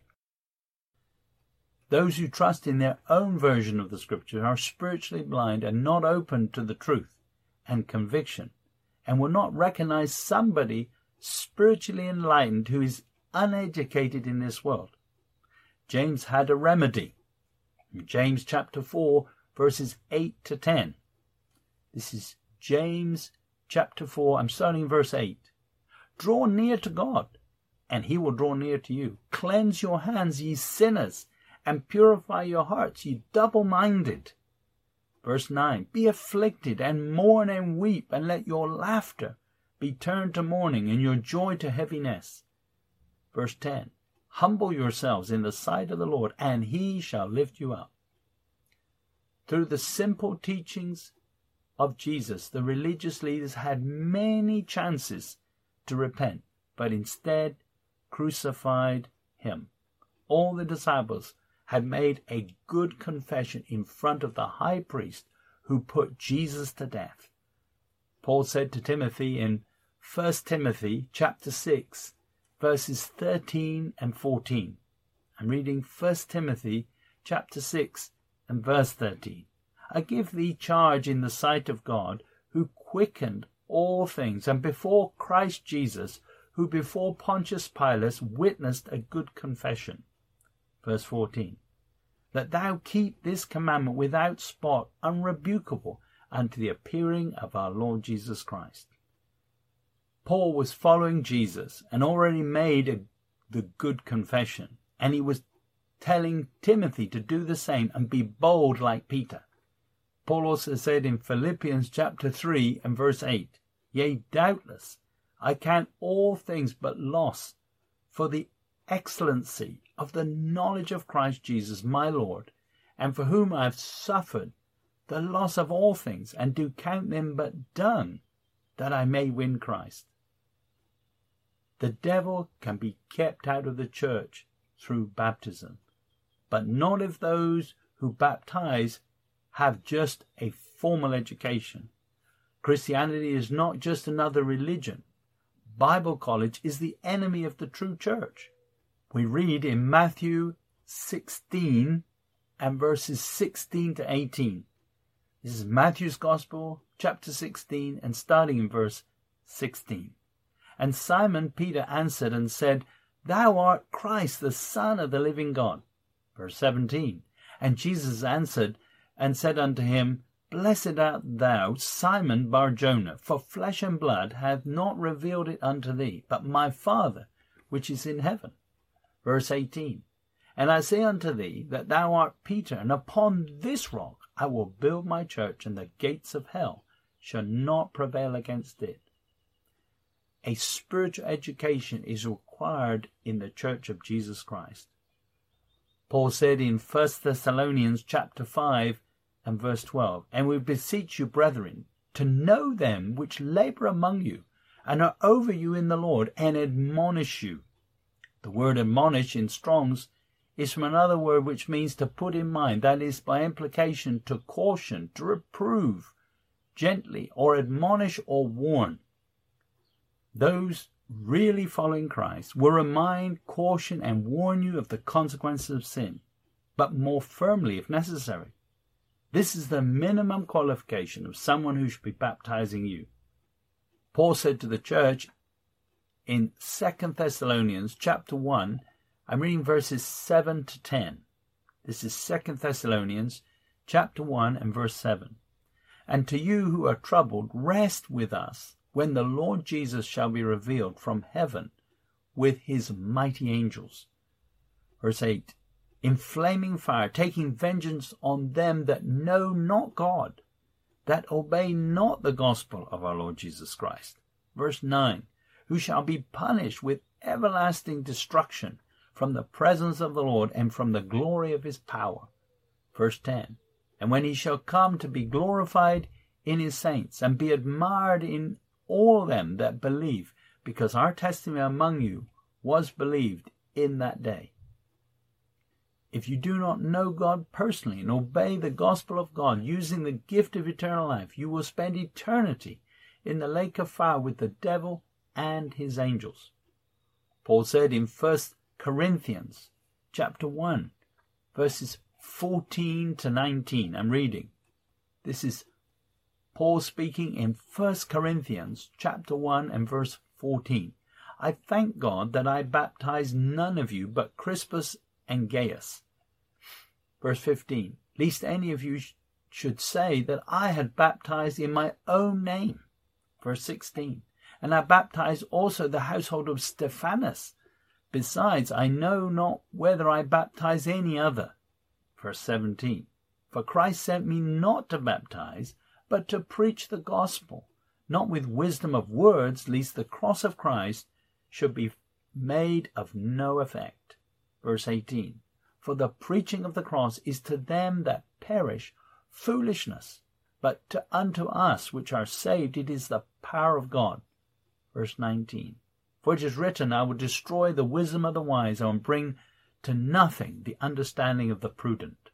Those who trust in their own version of the Scripture are spiritually blind and not open to the truth and conviction, and will not recognize somebody spiritually enlightened who is uneducated in this world. James had a remedy. In James chapter four, verses eight to ten. This is James chapter four, I'm starting in verse eight. Draw near to God, and he will draw near to you. Cleanse your hands, ye sinners, and purify your hearts, ye double-minded. Verse nine. Be afflicted, and mourn and weep, and let your laughter be turned to mourning, and your joy to heaviness. Verse ten. Humble yourselves in the sight of the Lord, and he shall lift you up. Through the simple teachings of Jesus, the religious leaders had many chances to repent, but instead crucified him. All the disciples had made a good confession in front of the high priest who put Jesus to death. Paul said to Timothy in First Timothy chapter six, verses thirteen and fourteen. I'm reading First Timothy chapter six and verse thirteen. I give thee charge in the sight of God, who quickened all things, and before Christ Jesus, who before Pontius Pilate witnessed a good confession. Verse fourteen. That thou keep this commandment without spot, unrebukable, unto the appearing of our Lord Jesus Christ. Paul was following Jesus and already made a, the good confession, and he was telling Timothy to do the same and be bold like Peter. Paul also said in Philippians chapter three and verse eight, Yea, doubtless, I count all things but loss for the excellency of the knowledge of Christ Jesus my Lord, and for whom I have suffered the loss of all things, and do count them but dung, that I may win Christ. The devil can be kept out of the church through baptism, but not if those who baptize have just a formal education. Christianity is not just another religion. Bible college is the enemy of the true church. We read in Matthew sixteen and verses sixteen to eighteen. This is Matthew's Gospel, chapter sixteen, and starting in verse sixteen. And Simon Peter answered and said, Thou art Christ, the Son of the living God. Verse seventeen. And Jesus answered and said unto him, Blessed art thou, Simon Bar-Jonah, for flesh and blood hath not revealed it unto thee, but my Father which is in heaven. Verse eighteen. And I say unto thee that thou art Peter, and upon this rock I will build my church, and the gates of hell shall not prevail against it. A spiritual education is required in the church of Jesus Christ. Paul said in First Thessalonians chapter five and verse twelve, And we beseech you, brethren, to know them which labour among you, and are over you in the Lord, and admonish you. The word admonish in Strong's is from another word which means to put in mind, that is, by implication, to caution, to reprove, gently, or admonish or warn. Those really following Christ will remind, caution, and warn you of the consequences of sin, but more firmly if necessary. This is the minimum qualification of someone who should be baptizing you. Paul said to the church in Second Thessalonians chapter one, I'm reading verses seven to ten. This is Second Thessalonians chapter one and verse seven. And to you who are troubled, rest with us when the Lord Jesus shall be revealed from heaven with his mighty angels. Verse eight. In flaming fire, taking vengeance on them that know not God, that obey not the gospel of our Lord Jesus Christ. Verse nine. Who shall be punished with everlasting destruction from the presence of the Lord and from the glory of his power. Verse ten. And when he shall come to be glorified in his saints, and be admired in all them that believe, because our testimony among you was believed in that day. If you do not know God personally and obey the gospel of God using the gift of eternal life, you will spend eternity in the lake of fire with the devil and his angels. Paul said in First Corinthians chapter one, verses fourteen to nineteen. I'm reading. This is Paul speaking in First Corinthians chapter one and verse fourteen. I thank God that I baptized none of you but Crispus and Gaius. Verse fifteen. Lest any of you sh- should say that I had baptized in my own name. Verse sixteen. And I baptized also the household of Stephanas. Besides, I know not whether I baptize any other. Verse seventeen. For Christ sent me not to baptize, but to preach the gospel, not with wisdom of words, lest the cross of Christ should be made of no effect. Verse eighteen. For the preaching of the cross is to them that perish foolishness, but to unto us which are saved it is the power of God. Verse nineteen. For it is written, I will destroy the wisdom of the wise, and bring to nothing the understanding of the prudent.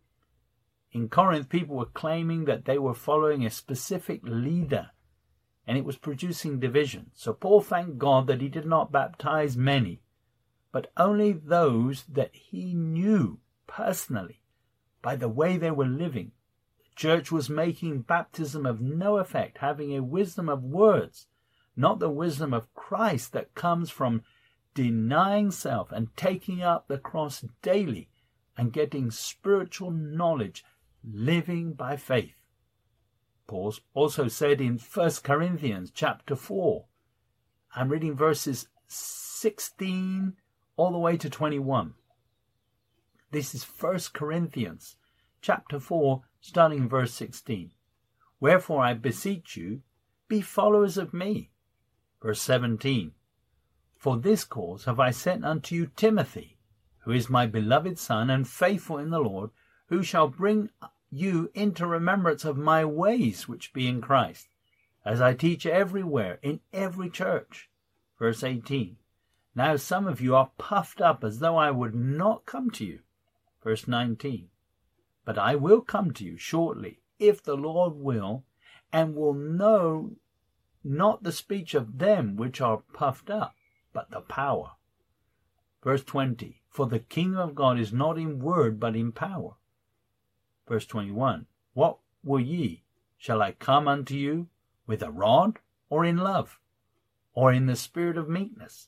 In Corinth, people were claiming that they were following a specific leader, and it was producing division. So Paul thanked God that he did not baptize many, but only those that he knew personally by the way they were living. The church was making baptism of no effect, having a wisdom of words, not the wisdom of Christ that comes from denying self and taking up the cross daily and getting spiritual knowledge, living by faith. Paul also said in First Corinthians chapter four, I'm reading verses sixteen all the way to twenty-one. This is First Corinthians chapter four, starting in verse sixteen. Wherefore I beseech you, be followers of me. Verse seventeen. For this cause have I sent unto you Timothy, who is my beloved son and faithful in the Lord, who shall bring you into remembrance of my ways which be in Christ, as I teach everywhere in every church. Verse eighteen. Now some of you are puffed up as though I would not come to you. Verse nineteen. But I will come to you shortly, if the Lord will, and will know not the speech of them which are puffed up, but the power. Verse twenty. For the kingdom of God is not in word, but in power. Verse twenty-one. What will ye? Shall I come unto you with a rod, or in love, or in the spirit of meekness?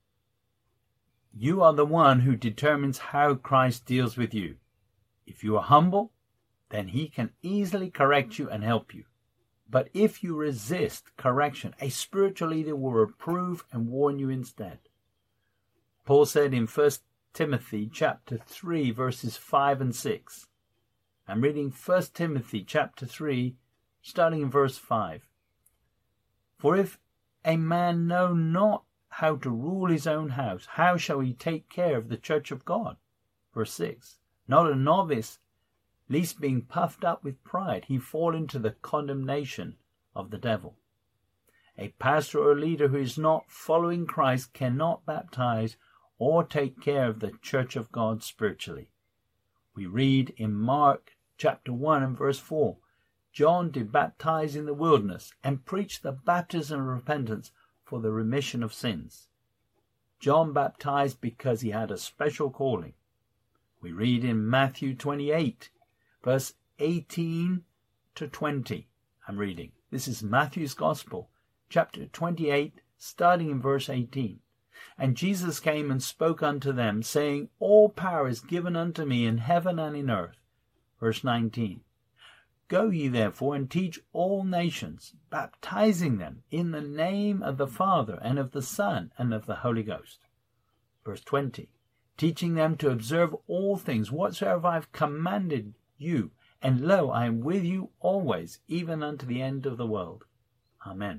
You are the one who determines how Christ deals with you. If you are humble, then he can easily correct you and help you. But if you resist correction, a spiritual leader will reprove and warn you instead. Paul said in First Timothy chapter three, verses five and six. I'm reading First Timothy chapter three, starting in verse five. For if a man know not how to rule his own house, how shall he take care of the church of God? Verse six. Not a novice, lest being puffed up with pride, he fall into the condemnation of the devil. A pastor or leader who is not following Christ cannot baptize or take care of the church of God spiritually. We read in Mark chapter one and verse four, John did baptize in the wilderness and preach the baptism of repentance for the remission of sins. John baptized because he had a special calling. We read in Matthew twenty-eight, verse eighteen to twenty. I'm reading. This is Matthew's Gospel, chapter twenty-eight, starting in verse eighteen. And Jesus came and spoke unto them, saying, All power is given unto me in heaven and in earth. Verse nineteen. Go ye therefore and teach all nations, baptizing them in the name of the Father and of the Son and of the Holy Ghost. Verse twenty. Teaching them to observe all things whatsoever I have commanded you, and lo, I am with you always, even unto the end of the world. Amen.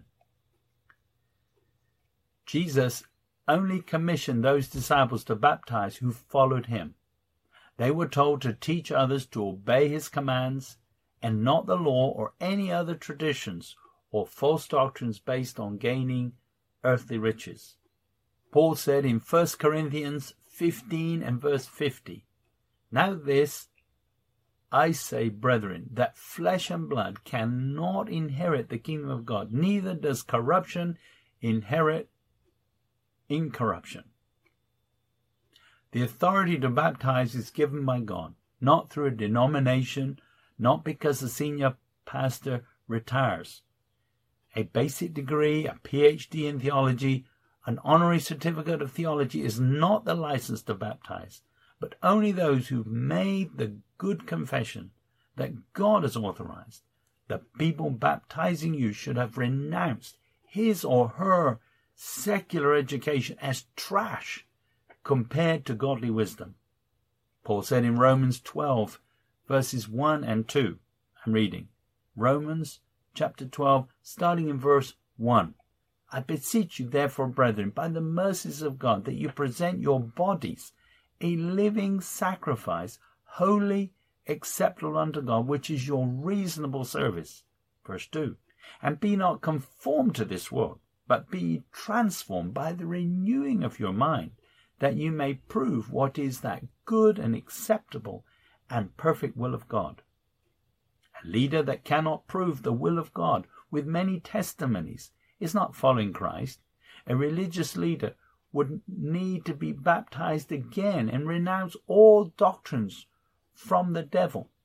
Jesus only commissioned those disciples to baptize who followed him. They were told to teach others to obey his commands, and not the law or any other traditions or false doctrines based on gaining earthly riches. Paul said in First Corinthians fifteen and verse fifty, Now this I say, brethren, that flesh and blood cannot inherit the kingdom of God, neither does corruption inherit incorruption. The authority to baptize is given by God, not through a denomination, not because the senior pastor retires. A basic degree, a P H D in theology, an honorary certificate of theology is not the license to baptize, but only those who've made the good confession that God has authorized. The people baptizing you should have renounced his or her secular education as trash compared to godly wisdom. Paul said in Romans twelve, verses one and two, I'm reading, Romans chapter twelve, starting in verse one. I beseech you, therefore, brethren, by the mercies of God, that you present your bodies a living sacrifice, holy, acceptable unto God, which is your reasonable service. Verse two. And be not conformed to this world, but be transformed by the renewing of your mind, that you may prove what is that good and acceptable and perfect will of God. A leader that cannot prove the will of God with many testimonies is not following Christ. A religious leader would need to be baptized again and renounce all doctrines from the devil.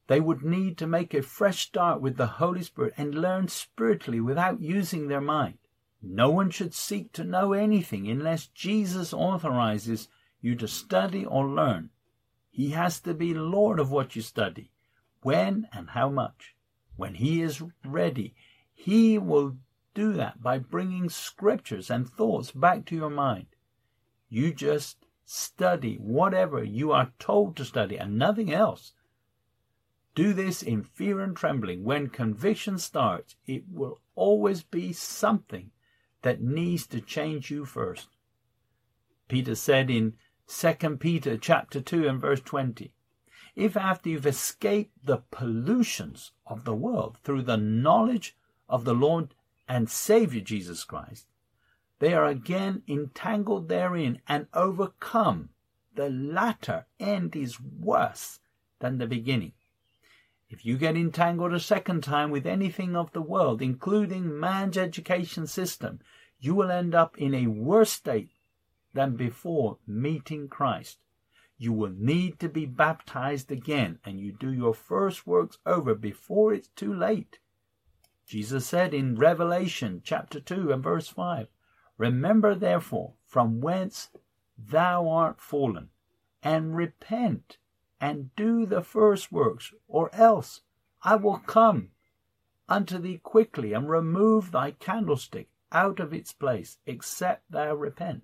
They would need to make a fresh start with the Holy Spirit and learn spiritually without using their mind. No one should seek to know anything unless Jesus authorizes you to study or learn. He has to be Lord of what you study, when and how much. When he is ready, he will do that by bringing scriptures and thoughts back to your mind. You just study whatever you are told to study and nothing else. Do this in fear and trembling. When conviction starts, it will always be something that needs to change you first. Peter said in Second Peter chapter two and verse twenty, if after you've escaped the pollutions of the world through the knowledge of the Lord and Savior Jesus Christ, they are again entangled therein and overcome, the latter end is worse than the beginning. If you get entangled a second time with anything of the world, including man's education system, you will end up in a worse state than before meeting Christ. You will need to be baptized again, and you do your first works over before it's too late. Jesus said in Revelation chapter two and verse five, remember therefore from whence thou art fallen, and repent, and do the first works, or else I will come unto thee quickly, and remove thy candlestick out of its place, except thou repent.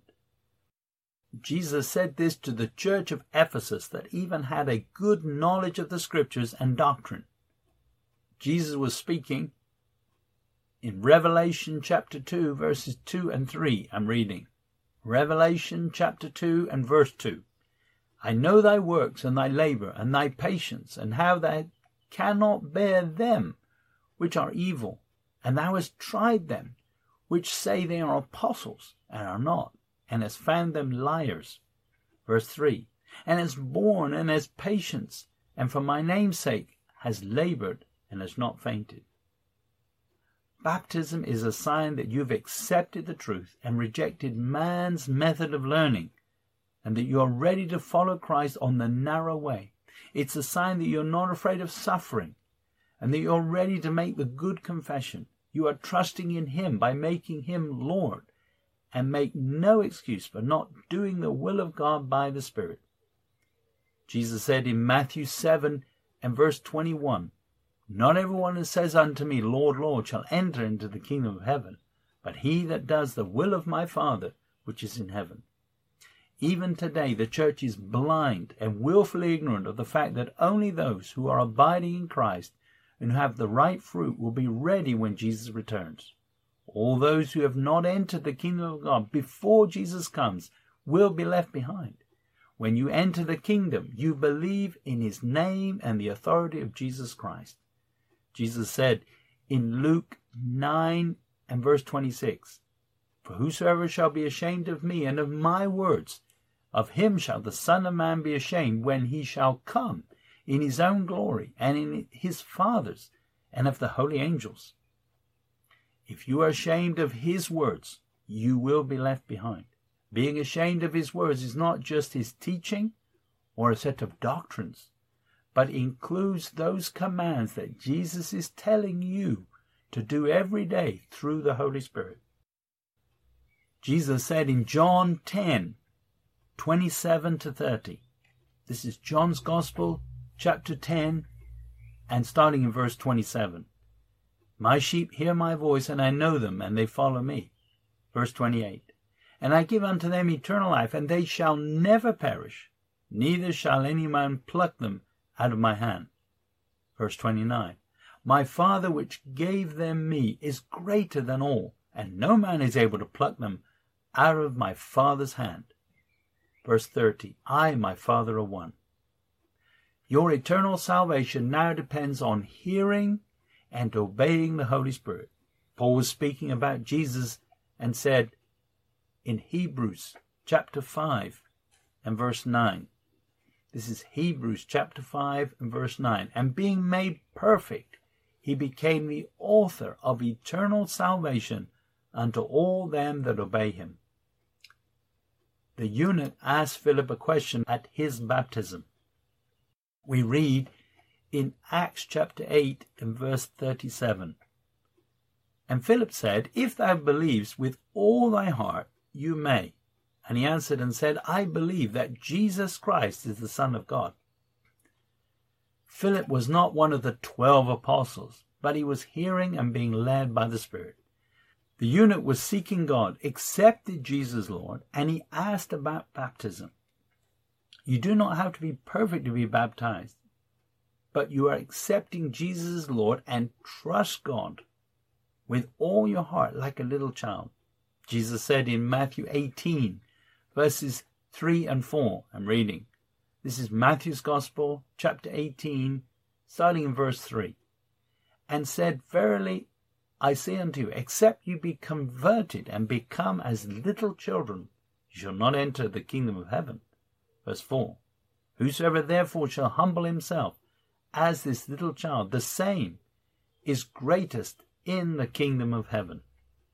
Jesus said this to the church of Ephesus that even had a good knowledge of the scriptures and doctrine. Jesus was speaking in Revelation chapter two, verses two and three. I'm reading. Revelation chapter two and verse two. I know thy works and thy labor and thy patience, and how thou cannot bear them which are evil, and thou hast tried them which say they are apostles and are not, and hast found them liars. Verse three. And hast borne and hast patience, and for my name's sake has labored and has not fainted. Baptism is a sign that you've accepted the truth and rejected man's method of learning, and that you are ready to follow Christ on the narrow way. It's a sign that you're not afraid of suffering, and that you're ready to make the good confession. You are trusting in him by making him Lord, and make no excuse for not doing the will of God by the Spirit. Jesus said in Matthew seven and verse twenty-one, not everyone that says unto me, Lord, Lord, shall enter into the kingdom of heaven, but he that does the will of my Father which is in heaven. Even today the church is blind and willfully ignorant of the fact that only those who are abiding in Christ and who have the right fruit will be ready when Jesus returns. All those who have not entered the kingdom of God before Jesus comes will be left behind. When you enter the kingdom, you believe in his name and the authority of Jesus Christ. Jesus said in Luke nine and verse twenty-six, for whosoever shall be ashamed of me and of my words, of him shall the Son of Man be ashamed when he shall come in his own glory and in his Father's and of the holy angels. If you are ashamed of his words, you will be left behind. Being ashamed of his words is not just his teaching or a set of doctrines, but includes those commands that Jesus is telling you to do every day through the Holy Spirit. Jesus said in John ten, twenty-seven to thirty, this is John's Gospel, chapter ten, and starting in verse twenty-seven. My sheep hear my voice, and I know them, and they follow me. Verse twenty-eight. And I give unto them eternal life, and they shall never perish, neither shall any man pluck them out of my hand. Verse twenty-nine. My Father which gave them me is greater than all, and no man is able to pluck them out of my Father's hand. Verse thirty. I, my Father, are one. Your eternal salvation now depends on hearing and obeying the Holy Spirit. Paul was speaking about Jesus and said in Hebrews chapter five and verse nine. This is Hebrews chapter five and verse nine. And being made perfect, he became the author of eternal salvation unto all them that obey him. The eunuch asked Philip a question at his baptism. We read in Acts chapter eight and verse thirty-seven. And Philip said, If thou believest with all thy heart, you may. And he answered and said, I believe that Jesus Christ is the Son of God. Philip was not one of the twelve apostles, but he was hearing and being led by the Spirit. The eunuch was seeking God, accepted Jesus Lord, and he asked about baptism. You do not have to be perfect to be baptized, but you are accepting Jesus Lord and trust God with all your heart like a little child. Jesus said in Matthew eighteen, verses three and four, I'm reading. This is Matthew's Gospel, chapter eighteen, starting in verse three. And said, Verily I say unto you, except you be converted and become as little children, you shall not enter the kingdom of heaven. Verse four. Whosoever therefore shall humble himself as this little child, the same is greatest in the kingdom of heaven.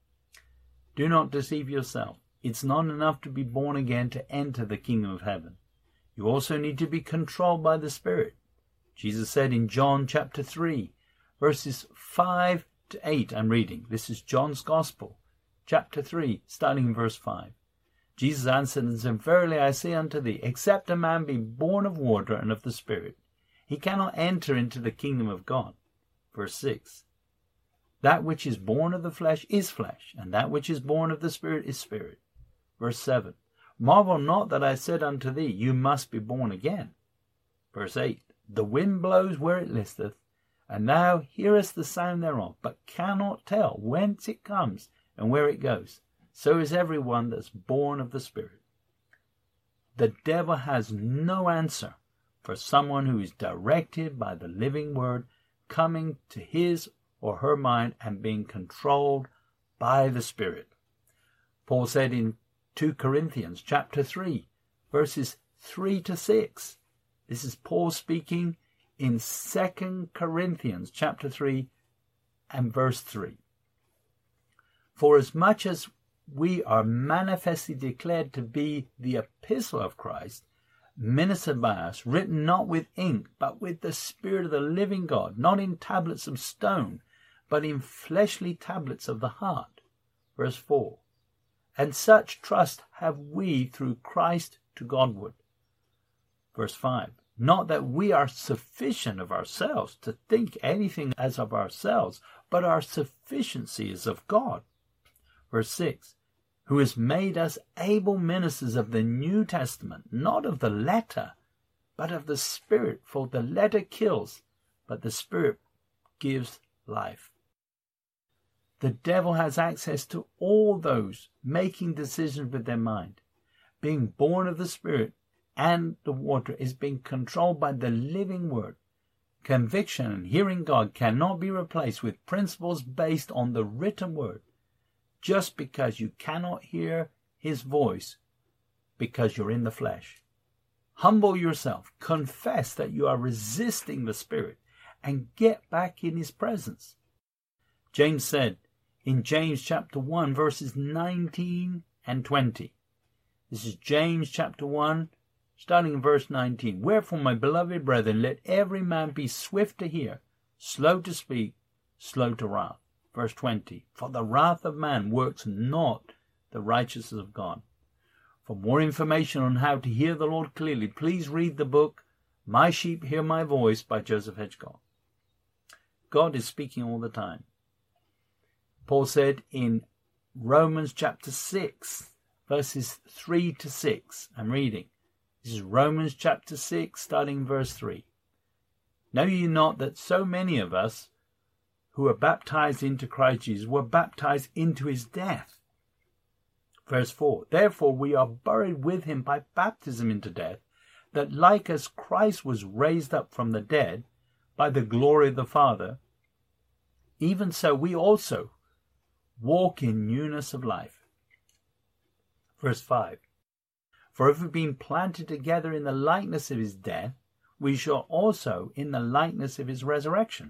Do not deceive yourself. It's not enough to be born again to enter the kingdom of heaven. You also need to be controlled by the Spirit. Jesus said in John chapter three, verses five to eight, I'm reading. This is John's Gospel, chapter three, starting in verse five. Jesus answered and said, Verily I say unto thee, except a man be born of water and of the Spirit, he cannot enter into the kingdom of God. Verse six. That which is born of the flesh is flesh, and that which is born of the Spirit is spirit. Verse seven. Marvel not that I said unto thee, you must be born again. Verse eight. The wind blows where it listeth, and thou hearest the sound thereof, but cannot tell whence it comes and where it goes. So is every one that's born of the Spirit. The devil has no answer for someone who is directed by the living word coming to his or her mind and being controlled by the Spirit. Paul said in Second Corinthians chapter three, verses three to six. This is Paul speaking in Second Corinthians chapter three and verse three. For as much as we are manifestly declared to be the epistle of Christ, ministered by us, written not with ink, but with the Spirit of the living God, not in tablets of stone, but in fleshly tablets of the heart. Verse four. And such trust have we through Christ to Godward. Verse five. Not that we are sufficient of ourselves to think anything as of ourselves, but our sufficiency is of God. Verse six. Who has made us able ministers of the New Testament, not of the letter, but of the Spirit. For the letter kills, but the Spirit gives life. The devil has access to all those making decisions with their mind. Being born of the Spirit and the water is being controlled by the living word. Conviction and hearing God cannot be replaced with principles based on the written word. Just because you cannot hear his voice because you're in the flesh. Humble yourself. Confess that you are resisting the Spirit and get back in his presence. James said in James chapter one, verses nineteen and twenty. This is James chapter one, starting in verse nineteen. Wherefore, my beloved brethren, let every man be swift to hear, slow to speak, slow to wrath. Verse twenty. For the wrath of man works not the righteousness of God. For more information on how to hear the Lord clearly, please read the book My Sheep Hear My Voice by Joseph Hedgecock. God is speaking all the time. Paul said in Romans chapter six, verses three to six. I'm reading. This is Romans chapter six, starting verse three. Know ye not that so many of us who were baptized into Christ Jesus were baptized into his death? Verse four. Therefore we are buried with him by baptism into death, that like as Christ was raised up from the dead by the glory of the Father, even so we also walk in newness of life. Verse five. For if we've been planted together in the likeness of his death, we shall also in the likeness of his resurrection.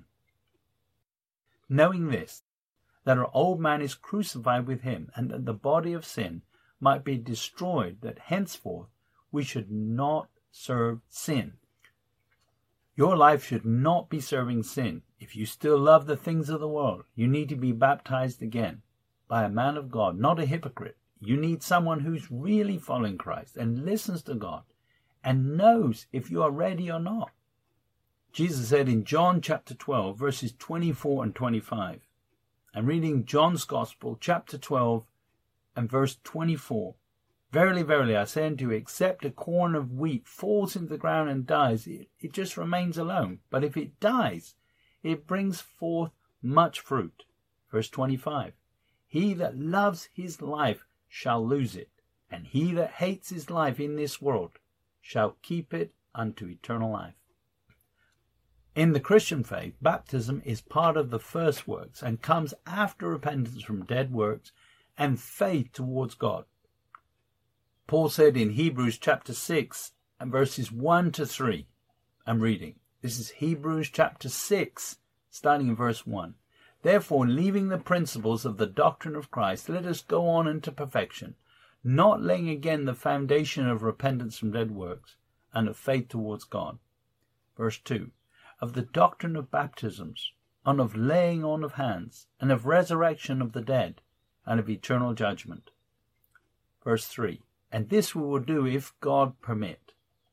Knowing this, that our old man is crucified with him, and that the body of sin might be destroyed, that henceforth we should not serve sin. Your life should not be serving sin. If you still love the things of the world, you need to be baptized again by a man of God, not a hypocrite. You need someone who's really following Christ and listens to God and knows if you are ready or not. Jesus said in John chapter twelve, verses twenty-four and twenty-five, I'm reading John's Gospel, chapter twelve and verse twenty-four. Verily, verily, I say unto you, except a corn of wheat falls into the ground and dies, it, it just remains alone. But if it dies, it brings forth much fruit. Verse twenty-five, he that loves his life shall lose it, and he that hates his life in this world shall keep it unto eternal life. In the Christian faith, baptism is part of the first works and comes after repentance from dead works and faith towards God. Paul said in Hebrews chapter six and verses one to three, I'm reading. This is Hebrews chapter six, starting in verse one. Therefore, leaving the principles of the doctrine of Christ, let us go on unto perfection, not laying again the foundation of repentance from dead works and of faith towards God. Verse two. Of the doctrine of baptisms, and of laying on of hands, and of resurrection of the dead, and of eternal judgment. Verse three. And this we will do if God permit.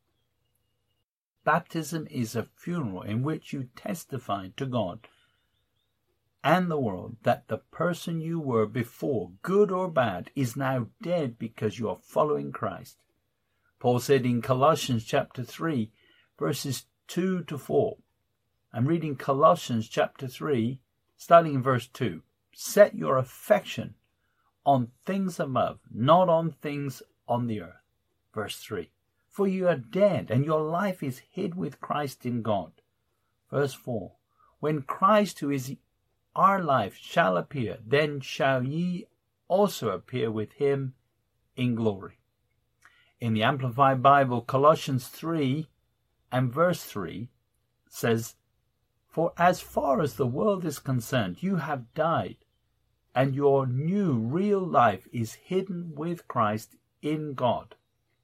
Baptism is a funeral in which you testify to God and the world that the person you were before, good or bad, is now dead because you are following Christ. Paul said in Colossians chapter three, verses two to four, I'm reading Colossians chapter three, starting in verse two. Set your affection on things above, not on things on the earth. Verse three. For you are dead, and your life is hid with Christ in God. Verse four. When Christ, who is our life, shall appear, then shall ye also appear with him in glory. In the Amplified Bible, Colossians three and verse three says, for as far as the world is concerned, you have died, and your new real life is hidden with Christ in God.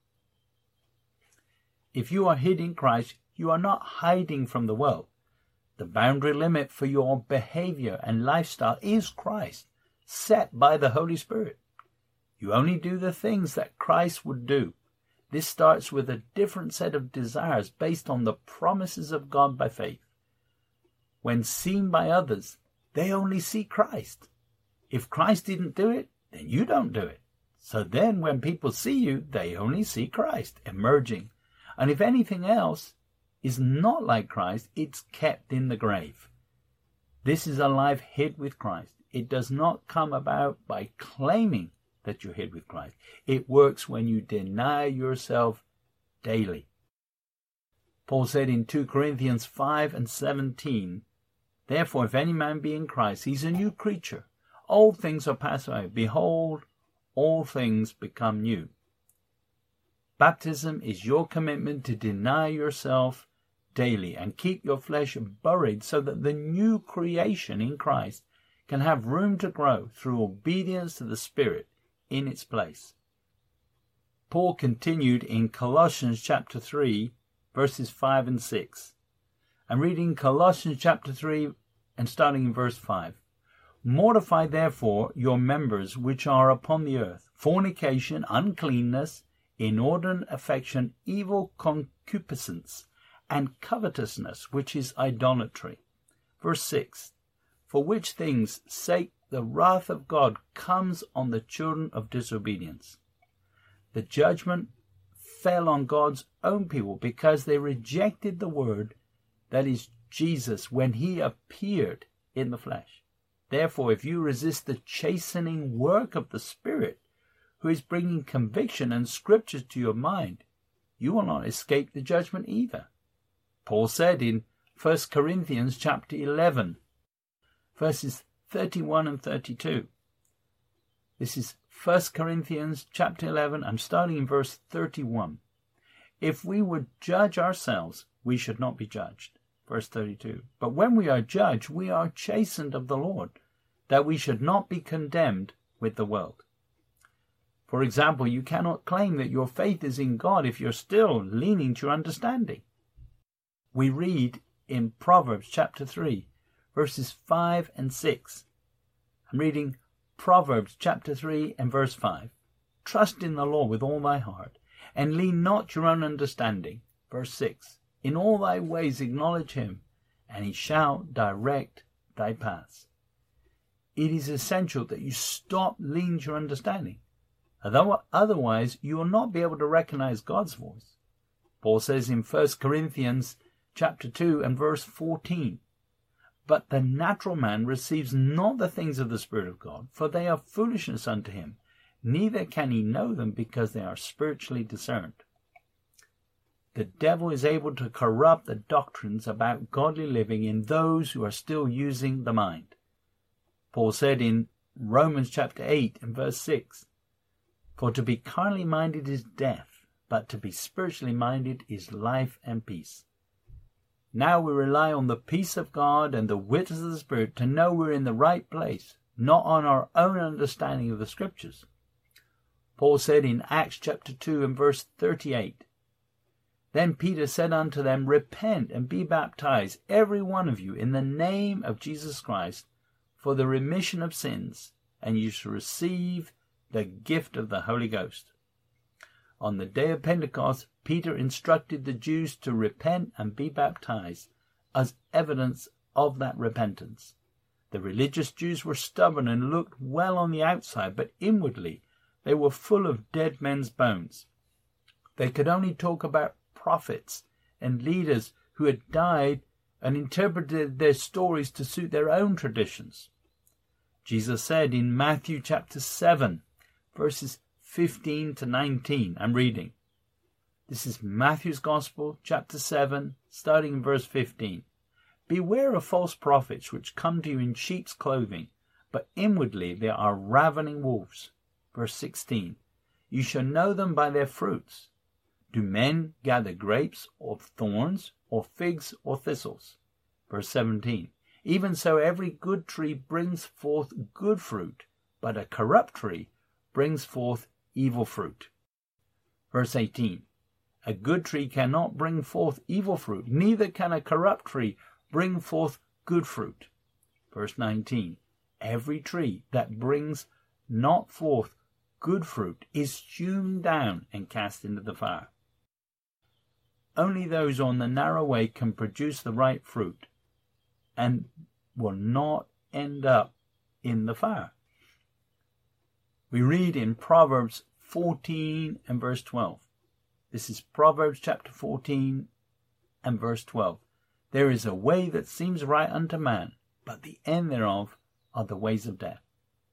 If you are hid in Christ, you are not hiding from the world. The boundary limit for your behavior and lifestyle is Christ, set by the Holy Spirit. You only do the things that Christ would do. This starts with a different set of desires based on the promises of God by faith. When seen by others, they only see Christ. If Christ didn't do it, then you don't do it. So then when people see you, they only see Christ emerging. And if anything else is not like Christ, it's kept in the grave. This is a life hid with Christ. It does not come about by claiming that you're hid with Christ. It works when you deny yourself daily. Paul said in two Corinthians five and seventeen, therefore, if any man be in Christ, he's a new creature. Old things are passed away. Behold, all things become new. Baptism is your commitment to deny yourself daily and keep your flesh buried so that the new creation in Christ can have room to grow through obedience to the Spirit in its place. Paul continued in Colossians chapter three, verses five and six. I'm reading Colossians chapter three and starting in verse five. Mortify therefore your members which are upon the earth, fornication, uncleanness, inordinate affection, evil concupiscence, and covetousness, which is idolatry. Verse six. For which things' sake the wrath of God comes on the children of disobedience. The judgment fell on God's own people because they rejected the word, that is Jesus, when he appeared in the flesh. Therefore, if you resist the chastening work of the Spirit, who is bringing conviction and scriptures to your mind, you will not escape the judgment either. Paul said in First Corinthians chapter eleven, verses thirty-one and thirty-two. This is First Corinthians chapter eleven. I'm starting in verse thirty-one. If we would judge ourselves, we should not be judged. Verse thirty-two. But when we are judged, we are chastened of the Lord, that we should not be condemned with the world. For example, you cannot claim that your faith is in God if you're still leaning to your understanding. We read in Proverbs chapter three, verses five and six. I'm reading Proverbs chapter three and verse five. Trust in the Lord with all thy heart, and lean not to your own understanding. Verse six. In all thy ways acknowledge him, and he shall direct thy paths. It is essential that you stop leaning to your understanding. Although otherwise, you will not be able to recognize God's voice. Paul says in First Corinthians chapter two and verse fourteen, but the natural man receives not the things of the Spirit of God, for they are foolishness unto him, neither can he know them because they are spiritually discerned. The devil is able to corrupt the doctrines about godly living in those who are still using the mind. Paul said in Romans chapter eight and verse six, for to be carnally minded is death, but to be spiritually minded is life and peace. Now we rely on the peace of God and the witness of the Spirit to know we're in the right place, not on our own understanding of the Scriptures. Paul said in Acts chapter two and verse thirty-eight, then Peter said unto them, repent and be baptized, every one of you, in the name of Jesus Christ, for the remission of sins, and you shall receive the gift of the Holy Ghost. On the day of Pentecost, Peter instructed the Jews to repent and be baptized as evidence of that repentance. The religious Jews were stubborn and looked well on the outside, but inwardly they were full of dead men's bones. They could only talk about prophets and leaders who had died and interpreted their stories to suit their own traditions. Jesus said in Matthew chapter seven, verses fifteen to nineteen, I'm reading. This is Matthew's Gospel, chapter seven, starting in verse fifteen. Beware of false prophets which come to you in sheep's clothing, but inwardly they are ravening wolves. Verse sixteen. You shall know them by their fruits. Do men gather grapes or thorns, or figs or thistles? Verse seventeen. Even so every good tree brings forth good fruit, but a corrupt tree brings forth evil fruit. Verse eighteen. A good tree cannot bring forth evil fruit, neither can a corrupt tree bring forth good fruit. Verse nineteen. Every tree that brings not forth good fruit is hewn down and cast into the fire. Only those on the narrow way can produce the right fruit and will not end up in the fire. We read in Proverbs fourteen and verse twelve. This is Proverbs chapter fourteen and verse twelve. There is a way that seems right unto man, but the end thereof are the ways of death.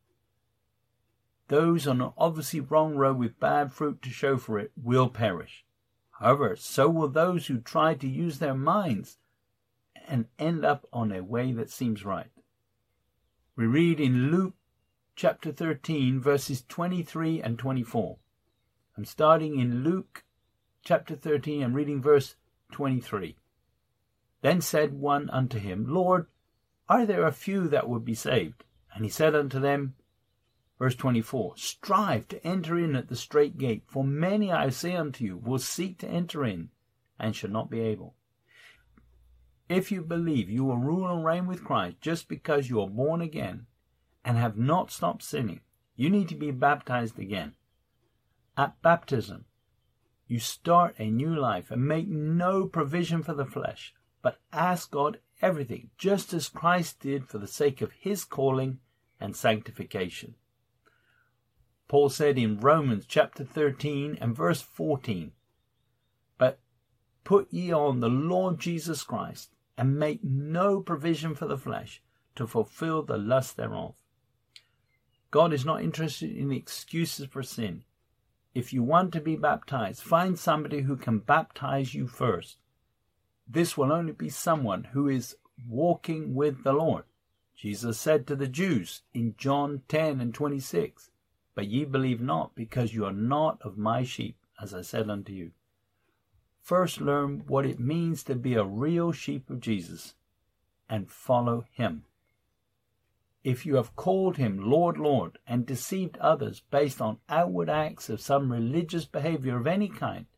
Those on an obviously wrong road with bad fruit to show for it will perish. However, so will those who try to use their minds and end up on a way that seems right. We read in Luke chapter thirteen, verses twenty-three and twenty-four. I'm starting in Luke chapter thirteen and reading verse twenty-three. Then said one unto him, Lord, are there a few that would be saved? And he said unto them, verse twenty-four, strive to enter in at the strait gate, for many, I say unto you, will seek to enter in, and shall not be able. If you believe you will rule and reign with Christ just because you are born again and have not stopped sinning, you need to be baptized again. At baptism, you start a new life and make no provision for the flesh, but ask God everything, just as Christ did for the sake of his calling and sanctification. Paul said in Romans chapter thirteen and verse fourteen, but put ye on the Lord Jesus Christ, and make no provision for the flesh to fulfill the lust thereof. God is not interested in excuses for sin. If you want to be baptized, find somebody who can baptize you first. This will only be someone who is walking with the Lord. Jesus said to the Jews in John ten and twenty-six, but ye believe not, because you are not of my sheep, as I said unto you. First learn what it means to be a real sheep of Jesus and follow him. If you have called him Lord, Lord, and deceived others based on outward acts of some religious behavior of any kind,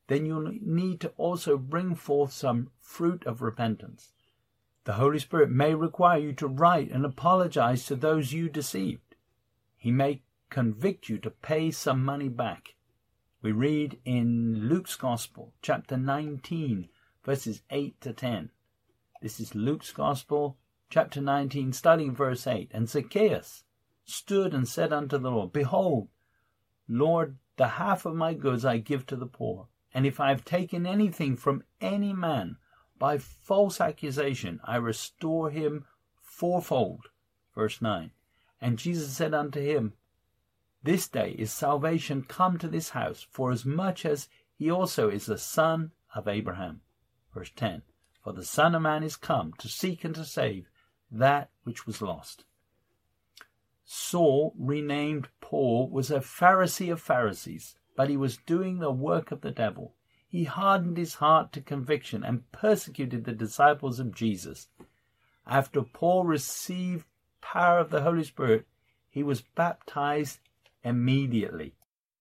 then you'll need to also bring forth some fruit of repentance. The Holy Spirit may require you to write and apologize to those you deceived. He may convict you to pay some money back. We read in Luke's Gospel, chapter nineteen, verses eight to ten. This is Luke's Gospel, chapter nineteen, starting verse eight. And Zacchaeus stood and said unto the Lord, Behold, Lord, the half of my goods I give to the poor. And if I have taken anything from any man by false accusation, I restore him fourfold. Verse nine. And Jesus said unto him, This day is salvation come to this house, for as much as he also is the son of Abraham. Verse ten. For the Son of Man is come to seek and to save that which was lost. Saul, renamed Paul, was a Pharisee of Pharisees, but he was doing the work of the devil. He hardened his heart to conviction and persecuted the disciples of Jesus. After Paul received power of the Holy Spirit, he was baptized immediately.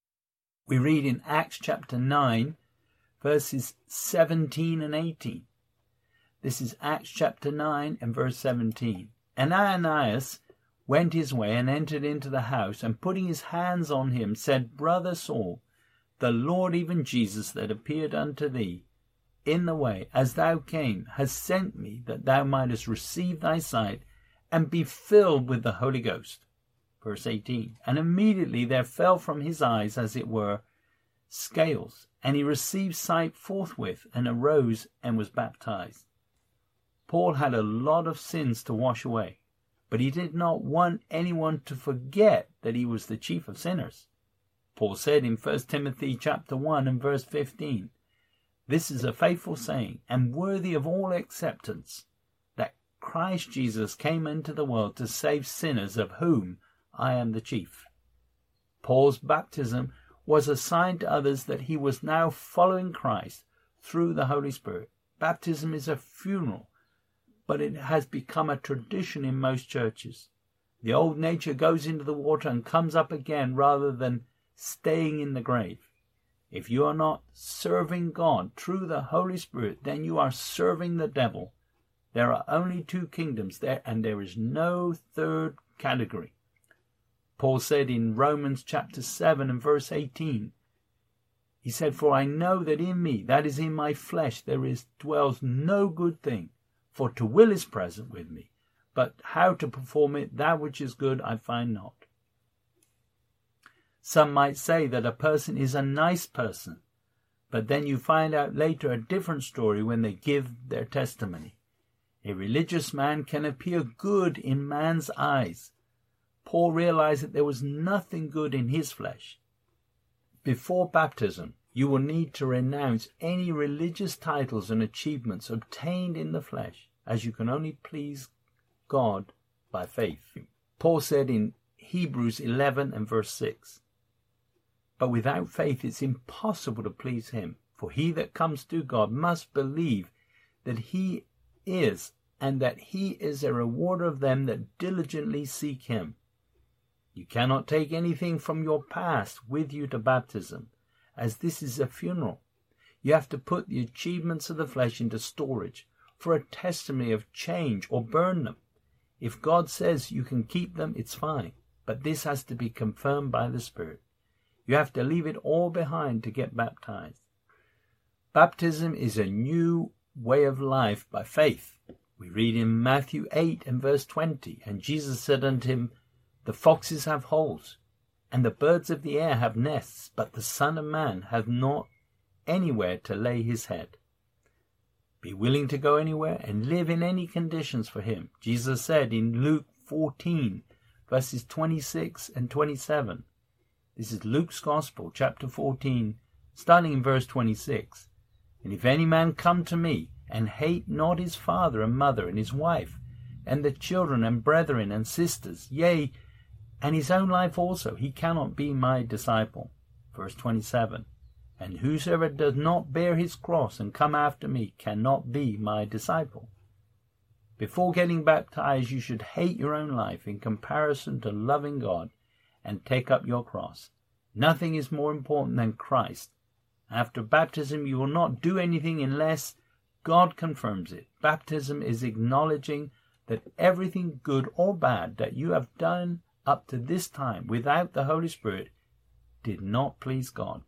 We read in Acts chapter nine, verses seventeen and eighteen. This is Acts chapter nine and verse seventeen. And Ananias went his way and entered into the house, and putting his hands on him, said, Brother Saul, the Lord, even Jesus, that appeared unto thee in the way as thou came, has sent me, that thou mightest receive thy sight, and be filled with the Holy Ghost. Verse eighteen. And immediately there fell from his eyes, as it were, scales, and he received sight forthwith, and arose and was baptized. Paul had a lot of sins to wash away, but he did not want anyone to forget that he was the chief of sinners. Paul said in First Timothy chapter one and verse fifteen, This is a faithful saying, and worthy of all acceptance, that Christ Jesus came into the world to save sinners, of whom I am the chief. Paul's baptism was a sign to others that he was now following Christ through the Holy Spirit. Baptism is a funeral, but it has become a tradition in most churches. The old nature goes into the water and comes up again rather than staying in the grave. If you are not serving God through the Holy Spirit, then you are serving the devil. There are only two kingdoms there, and there is no third category. Paul said in Romans chapter seven and verse eighteen, he said, For I know that in me, that is in my flesh, there is dwells no good thing. For to will is present with me, but how to perform it, that which is good, I find not. Some might say that a person is a nice person, but then you find out later a different story when they give their testimony. A religious man can appear good in man's eyes. Paul realized that there was nothing good in his flesh. Before baptism, you will need to renounce any religious titles and achievements obtained in the flesh, as you can only please God by faith. Paul said in Hebrews eleven and verse six, But without faith it's impossible to please him, for he that comes to God must believe that he is, and that he is a rewarder of them that diligently seek him. You cannot take anything from your past with you to baptism, as this is a funeral. You have to put the achievements of the flesh into storage for a testimony of change, or burn them. If God says you can keep them, it's fine, but this has to be confirmed by the Spirit. You have to leave it all behind to get baptized. Baptism is a new way of life by faith. We read in Matthew eight and verse twenty, And Jesus said unto him, The foxes have holes, and the birds of the air have nests, but the Son of Man hath not anywhere to lay his head. Be willing to go anywhere and live in any conditions for him. Jesus said in Luke fourteen, verses twenty-six and twenty-seven. This is Luke's Gospel, chapter fourteen, starting in verse twenty-six. And if any man come to me, and hate not his father and mother, and his wife, and the children and brethren and sisters, yea, and his own life also, he cannot be my disciple. Verse twenty-seven. And whosoever does not bear his cross and come after me cannot be my disciple. Before getting baptized, you should hate your own life in comparison to loving God and take up your cross. Nothing is more important than Christ. After baptism, you will not do anything unless God confirms it. Baptism is acknowledging that everything good or bad that you have done up to this time without the Holy Spirit did not please God.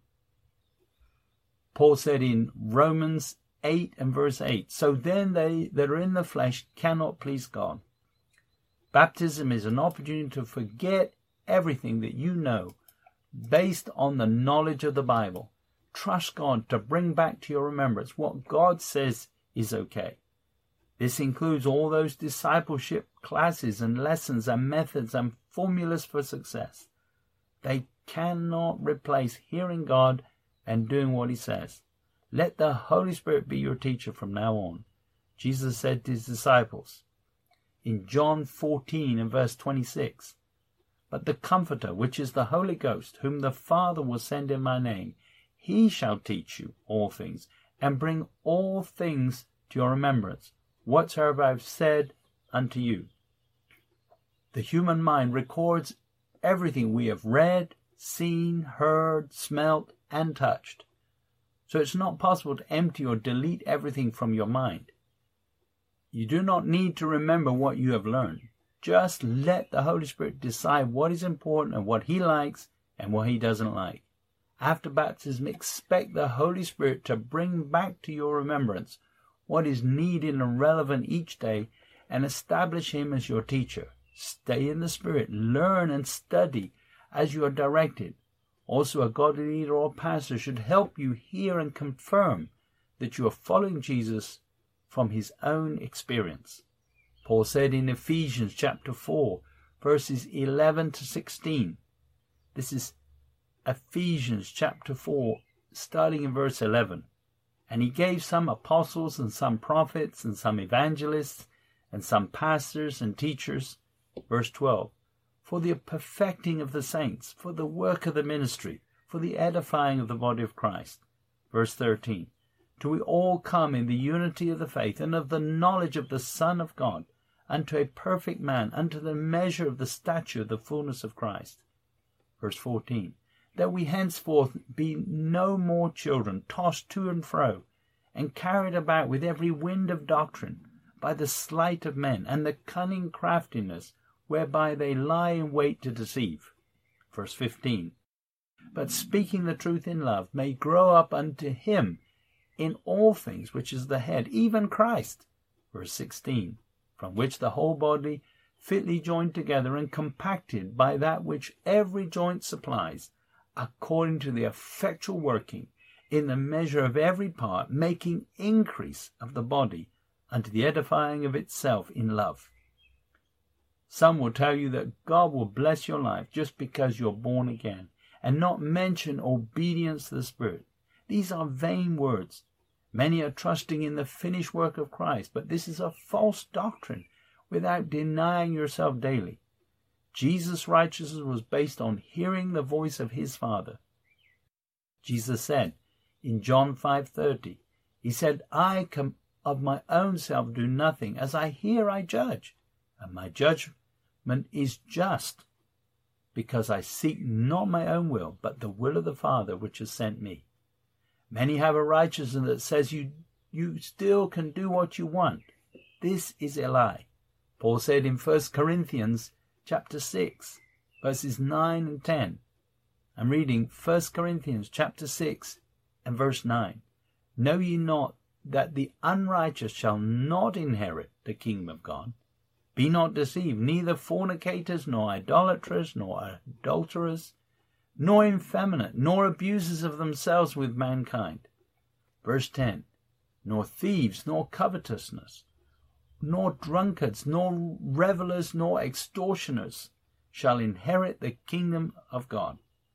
Paul said in Romans eight and verse eight, so then they that are in the flesh cannot please God. Baptism is an opportunity to forget everything that you know based on the knowledge of the Bible. Trust God to bring back to your remembrance what God says is okay. This includes all those discipleship classes and lessons and methods and formulas for success. They cannot replace hearing God and doing what He says. Let the Holy Spirit be your teacher from now on. Jesus said to His disciples in John fourteen and verse twenty-six, but the Comforter, which is the Holy Ghost, whom the Father will send in my name, He shall teach you all things, and bring all things to your remembrance, whatsoever I have said unto you. The human mind records everything we have read, seen, heard, smelt, and touched. So it's not possible to empty or delete everything from your mind. You do not need to remember what you have learned. Just let the Holy Spirit decide what is important and what He likes and what He doesn't like. After baptism, expect the Holy Spirit to bring back to your remembrance what is needed and relevant each day and establish Him as your teacher. Stay in the Spirit, learn and study as you are directed. Also, a godly leader or pastor should help you hear and confirm that you are following Jesus from his own experience. Paul said in Ephesians chapter four, verses eleven to sixteen. This is Ephesians chapter four, starting in verse eleven. And he gave some apostles and some prophets and some evangelists and some pastors and teachers. Verse twelve. For the perfecting of the saints, for the work of the ministry, for the edifying of the body of Christ. Verse thirteen. Till we all come in the unity of the faith and of the knowledge of the Son of God, unto a perfect man, unto the measure of the stature of the fullness of Christ. Verse fourteen. That we henceforth be no more children, tossed to and fro, and carried about with every wind of doctrine, by the sleight of men, and the cunning craftiness, whereby they lie in wait to deceive. Verse fifteen. But speaking the truth in love, may grow up unto Him in all things, which is the head, even Christ. Verse sixteen. From which the whole body, fitly joined together and compacted by that which every joint supplies, according to the effectual working in the measure of every part, making increase of the body unto the edifying of itself in love. Some will tell you that God will bless your life just because you're born again, and not mention obedience to the Spirit. These are vain words. Many are trusting in the finished work of Christ, but this is a false doctrine without denying yourself daily. Jesus' righteousness was based on hearing the voice of His Father. Jesus said in John five thirty, He said, I can of my own self do nothing. As I hear, I judge, and my judgment is just, because I seek not my own will, but the will of the Father which has sent me. Many have a righteousness that says you, you still can do what you want. This is a lie. Paul said in First Corinthians chapter six, verses nine and ten. I'm reading First Corinthians chapter six and verse nine. Know ye not that the unrighteous shall not inherit the kingdom of God? Be not deceived, neither fornicators, nor idolaters, nor adulterers, nor effeminate, nor abusers of themselves with mankind. Verse ten. Nor thieves, nor covetousness, nor drunkards, nor revelers, nor extortioners shall inherit the kingdom of God.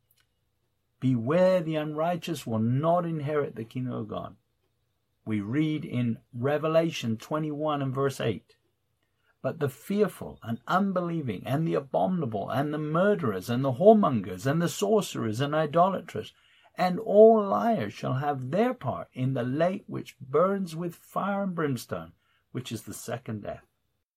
Beware, the unrighteous will not inherit the kingdom of God. We read in Revelation twenty-one and verse eight. But the fearful and unbelieving and the abominable and the murderers and the whoremongers and the sorcerers and idolaters and all liars shall have their part in the lake which burns with fire and brimstone, which is the second death.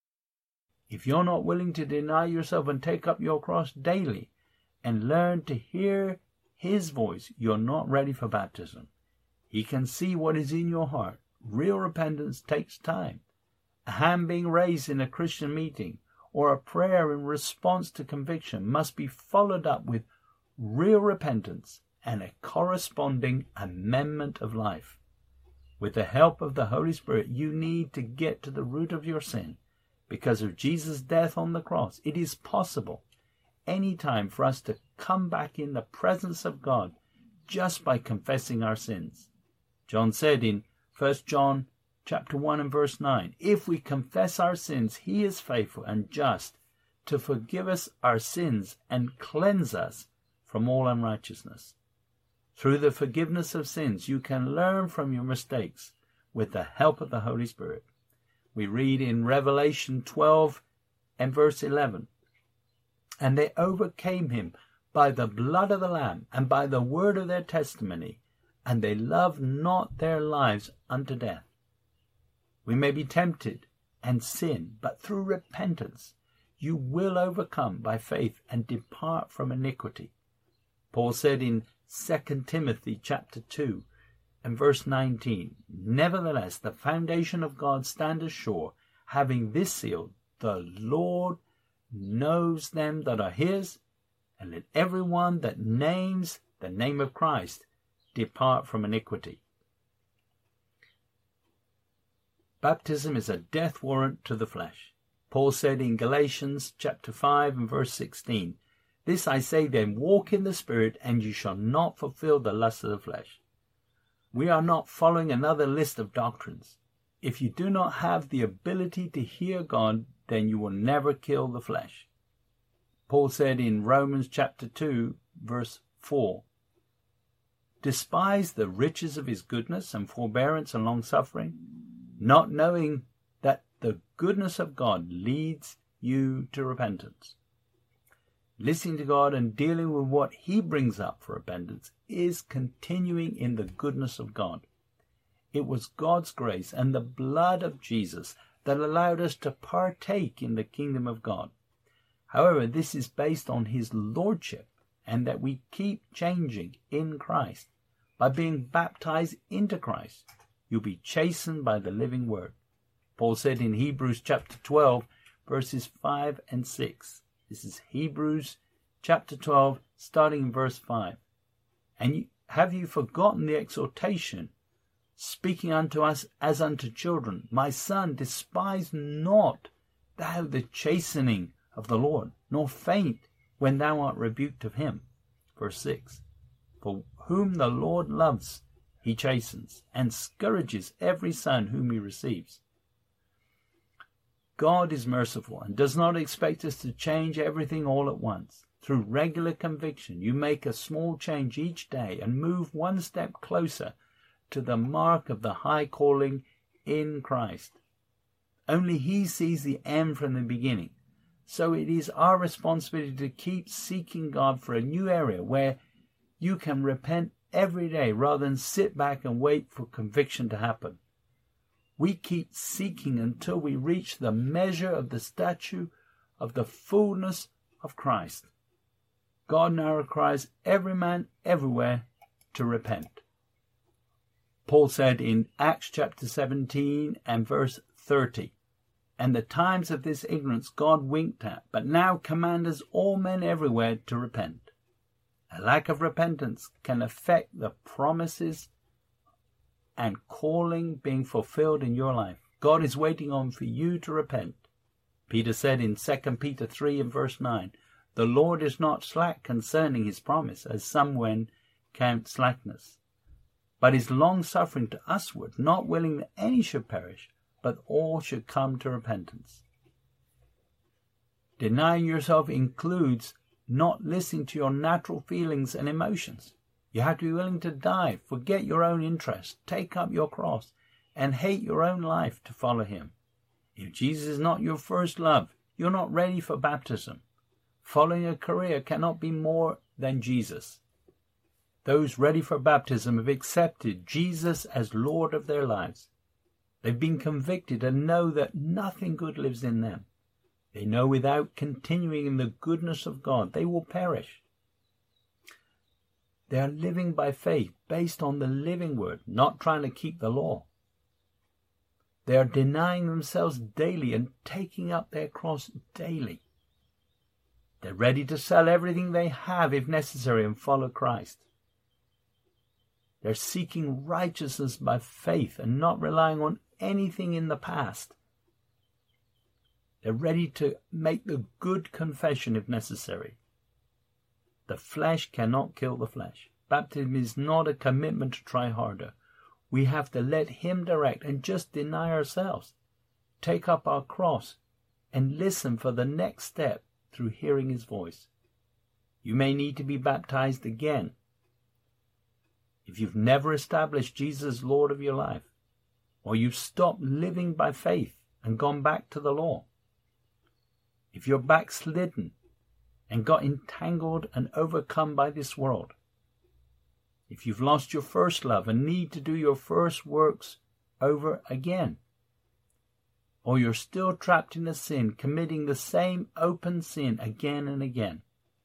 If you're not willing to deny yourself and take up your cross daily and learn to hear His voice, you're not ready for baptism. He can see what is in your heart. Real repentance takes time. A hand being raised in a Christian meeting or a prayer in response to conviction must be followed up with real repentance and a corresponding amendment of life. With the help of the Holy Spirit, you need to get to the root of your sin. Because of Jesus' death on the cross, it is possible any time for us to come back in the presence of God just by confessing our sins. John said in First John chapter one and verse nine, if we confess our sins, he is faithful and just to forgive us our sins and cleanse us from all unrighteousness. Through the forgiveness of sins, you can learn from your mistakes with the help of the Holy Spirit. We read in Revelation twelve and verse eleven, and they overcame him by the blood of the Lamb and by the word of their testimony, and they loved not their lives unto death. We may be tempted and sin, but through repentance you will overcome by faith and depart from iniquity. Paul said in Second Timothy chapter two and verse nineteen, nevertheless the foundation of God standeth sure, having this seal, the Lord knows them that are his, and let every one that names the name of Christ depart from iniquity. Baptism is a death warrant to the flesh. Paul said in Galatians chapter five and verse sixteen, this I say then, walk in the Spirit, and you shall not fulfill the lust of the flesh. We are not following another list of doctrines. If you do not have the ability to hear God, then you will never kill the flesh. Paul said in Romans chapter two, verse four, despise the riches of his goodness and forbearance and long-suffering, not knowing that the goodness of God leads you to repentance. Listening to God and dealing with what he brings up for repentance is continuing in the goodness of God. It was God's grace and the blood of Jesus that allowed us to partake in the kingdom of God. However, this is based on his lordship and that we keep changing in Christ. By being baptized into Christ, you'll be chastened by the living word. Paul said in Hebrews chapter twelve, verses five and six. This is Hebrews chapter twelve, starting in verse five. And you, have you forgotten the exhortation, speaking unto us as unto children? My son, despise not thou the chastening of the Lord, nor faint when thou art rebuked of him. Verse six. For whom the Lord loves, he chastens, and scourges every son whom he receives. God is merciful and does not expect us to change everything all at once. Through regular conviction, you make a small change each day and move one step closer to the mark of the high calling in Christ. Only he sees the end from the beginning. So it is our responsibility to keep seeking God for a new area where you can repent every day rather than sit back and wait for conviction to happen. We keep seeking until we reach the measure of the stature of the fullness of Christ. God now requires every man everywhere to repent. Paul said in Acts chapter seventeen and verse thirty, and the times of this ignorance God winked at, but now commands all men everywhere to repent. A lack of repentance can affect the promises and calling being fulfilled in your life. God is waiting on for you to repent. Peter said in Second Peter three and verse nine, the Lord is not slack concerning his promise, as some men count slackness, but is long-suffering to usward, not willing that any should perish, but all should come to repentance. Denying yourself includes not listening to your natural feelings and emotions. You have to be willing to die, forget your own interests, take up your cross, and hate your own life to follow him. If Jesus is not your first love, you're not ready for baptism. Following a career cannot be more than Jesus. Those ready for baptism have accepted Jesus as Lord of their lives. They've been convicted and know that nothing good lives in them. They know without continuing in the goodness of God, they will perish. They are living by faith, based on the living word, not trying to keep the law. They are denying themselves daily and taking up their cross daily. They're ready to sell everything they have if necessary and follow Christ. They're seeking righteousness by faith and not relying on anything in the past. They're ready to make the good confession if necessary. The flesh cannot kill the flesh. Baptism is not a commitment to try harder. We have to let Him direct and just deny ourselves, take up our cross, and listen for the next step through hearing His voice. You may need to be baptized again if you've never established Jesus as Lord of your life, or you've stopped living by faith and gone back to the law. If you're backslidden and got entangled and overcome by this world, if you've lost your first love and need to do your first works over again, or you're still trapped in a sin, committing the same open sin again and again,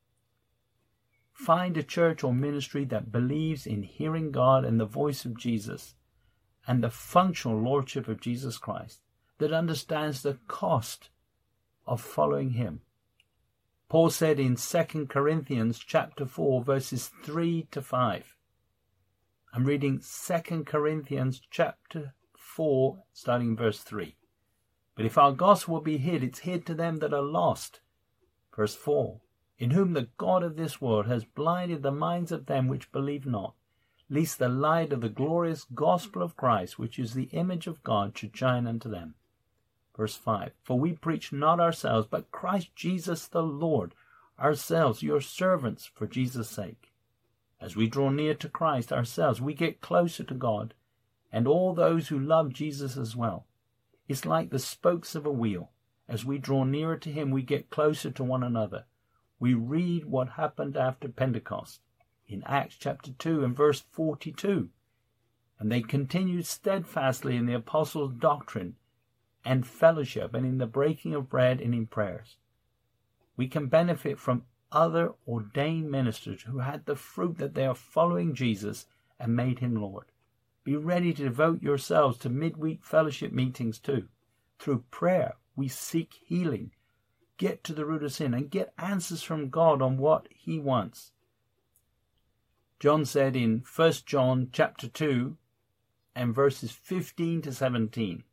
find a church or ministry that believes in hearing God and the voice of Jesus and the functional lordship of Jesus Christ, that understands the cost of following Him. Paul said in Second Corinthians chapter four, verses three to five. I'm reading Second Corinthians chapter four, starting in verse three. But if our gospel be hid, it's hid to them that are lost. Verse four. In whom the God of this world has blinded the minds of them which believe not, lest the light of the glorious gospel of Christ, which is the image of God, should shine unto them. Verse five. For we preach not ourselves, but Christ Jesus the Lord, ourselves your servants for Jesus' sake. As we draw near to Christ ourselves, we get closer to God and all those who love Jesus as well. It's like the spokes of a wheel. As we draw nearer to Him, we get closer to one another. We read what happened after Pentecost in Acts chapter two and verse forty-two. And they continued steadfastly in the apostles' doctrine and fellowship, and in the breaking of bread and in prayers. We can benefit from other ordained ministers who had the fruit that they are following Jesus and made Him Lord. Be ready to devote yourselves to midweek fellowship meetings too. Through prayer, we seek healing, get to the root of sin, and get answers from God on what He wants. John said in First John chapter two and verses fifteen to seventeen.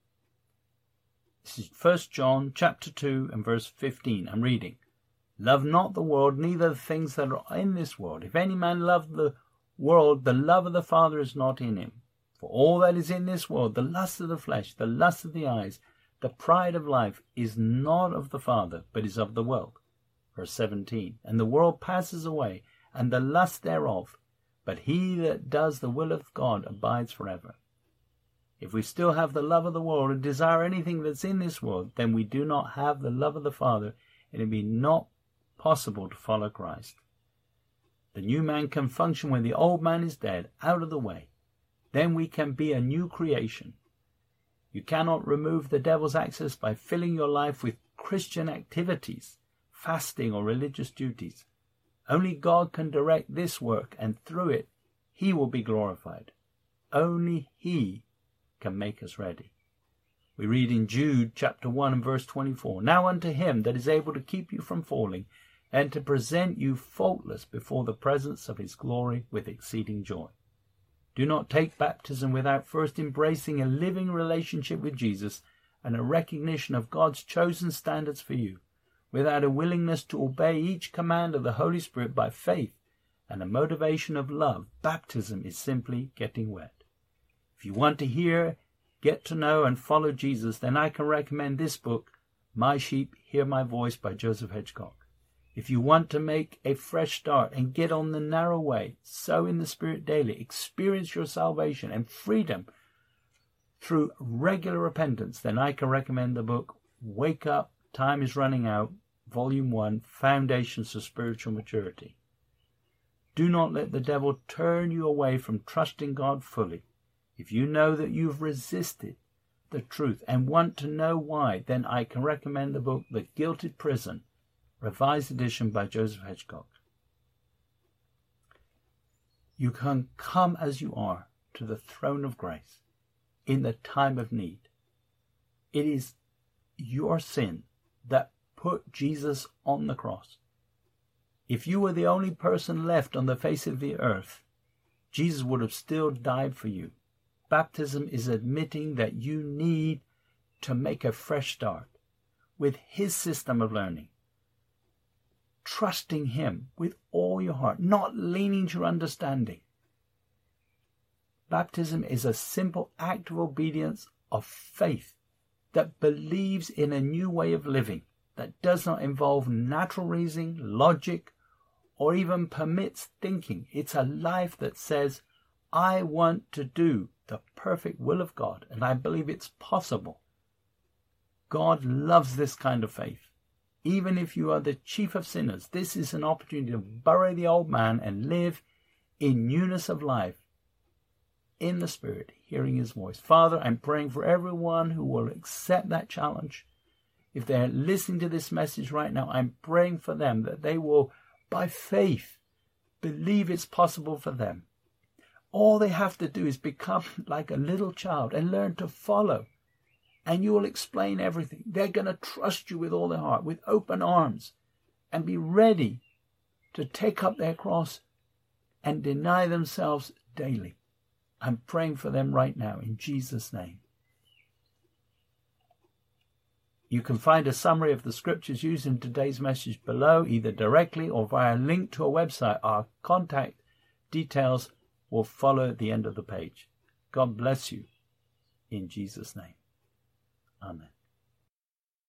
This is First John chapter two and verse fifteen. I'm reading. Love not the world, neither the things that are in this world. If any man love the world, the love of the Father is not in him. For all that is in this world, the lust of the flesh, the lust of the eyes, the pride of life, is not of the Father, but is of the world. Verse seventeen. And the world passes away, and the lust thereof, but he that does the will of God abides forever. If we still have the love of the world and desire anything that's in this world, then we do not have the love of the Father, and it be not possible to follow Christ. The new man can function when the old man is dead, out of the way. Then we can be a new creation. You cannot remove the devil's access by filling your life with Christian activities, fasting or religious duties. Only God can direct this work, and through it He will be glorified. Only He can make us ready. We read in Jude chapter one and verse twenty-four, Now unto Him that is able to keep you from falling, and to present you faultless before the presence of His glory with exceeding joy. Do not take baptism without first embracing a living relationship with Jesus and a recognition of God's chosen standards for you, without a willingness to obey each command of the Holy Spirit by faith and a motivation of love. Baptism is simply getting wet. If you want to hear, get to know, and follow Jesus, then I can recommend this book, My Sheep Hear My Voice by Joseph Hedgecock. If you want to make a fresh start and get on the narrow way, sow in the Spirit daily, experience your salvation and freedom through regular repentance, then I can recommend the book, Wake Up, Time is Running Out, Volume one, Foundations of Spiritual Maturity. Do not let the devil turn you away from trusting God fully. If you know that you've resisted the truth and want to know why, then I can recommend the book, The Gilded Prison, Revised Edition by Joseph Hedgecock. You can come as you are to the throne of grace in the time of need. It is your sin that put Jesus on the cross. If you were the only person left on the face of the earth, Jesus would have still died for you. Baptism is admitting that you need to make a fresh start with his system of learning. Trusting him with all your heart, not leaning to your understanding. Baptism is a simple act of obedience, of faith, that believes in a new way of living, that does not involve natural reasoning, logic, or even permits thinking. It's a life that says, I want to do the perfect will of God, and I believe it's possible. God loves this kind of faith. Even if you are the chief of sinners, this is an opportunity to bury the old man and live in newness of life, in the Spirit, hearing his voice. Father, I'm praying for everyone who will accept that challenge. If they're listening to this message right now, I'm praying for them that they will, by faith, believe it's possible for them. All they have to do is become like a little child and learn to follow. And you will explain everything. They're going to trust you with all their heart, with open arms, and be ready to take up their cross and deny themselves daily. I'm praying for them right now in Jesus' name. You can find a summary of the scriptures used in today's message below, either directly or via a link to a website. Our contact details will follow at the end of the page. God bless you in Jesus' name. Amen.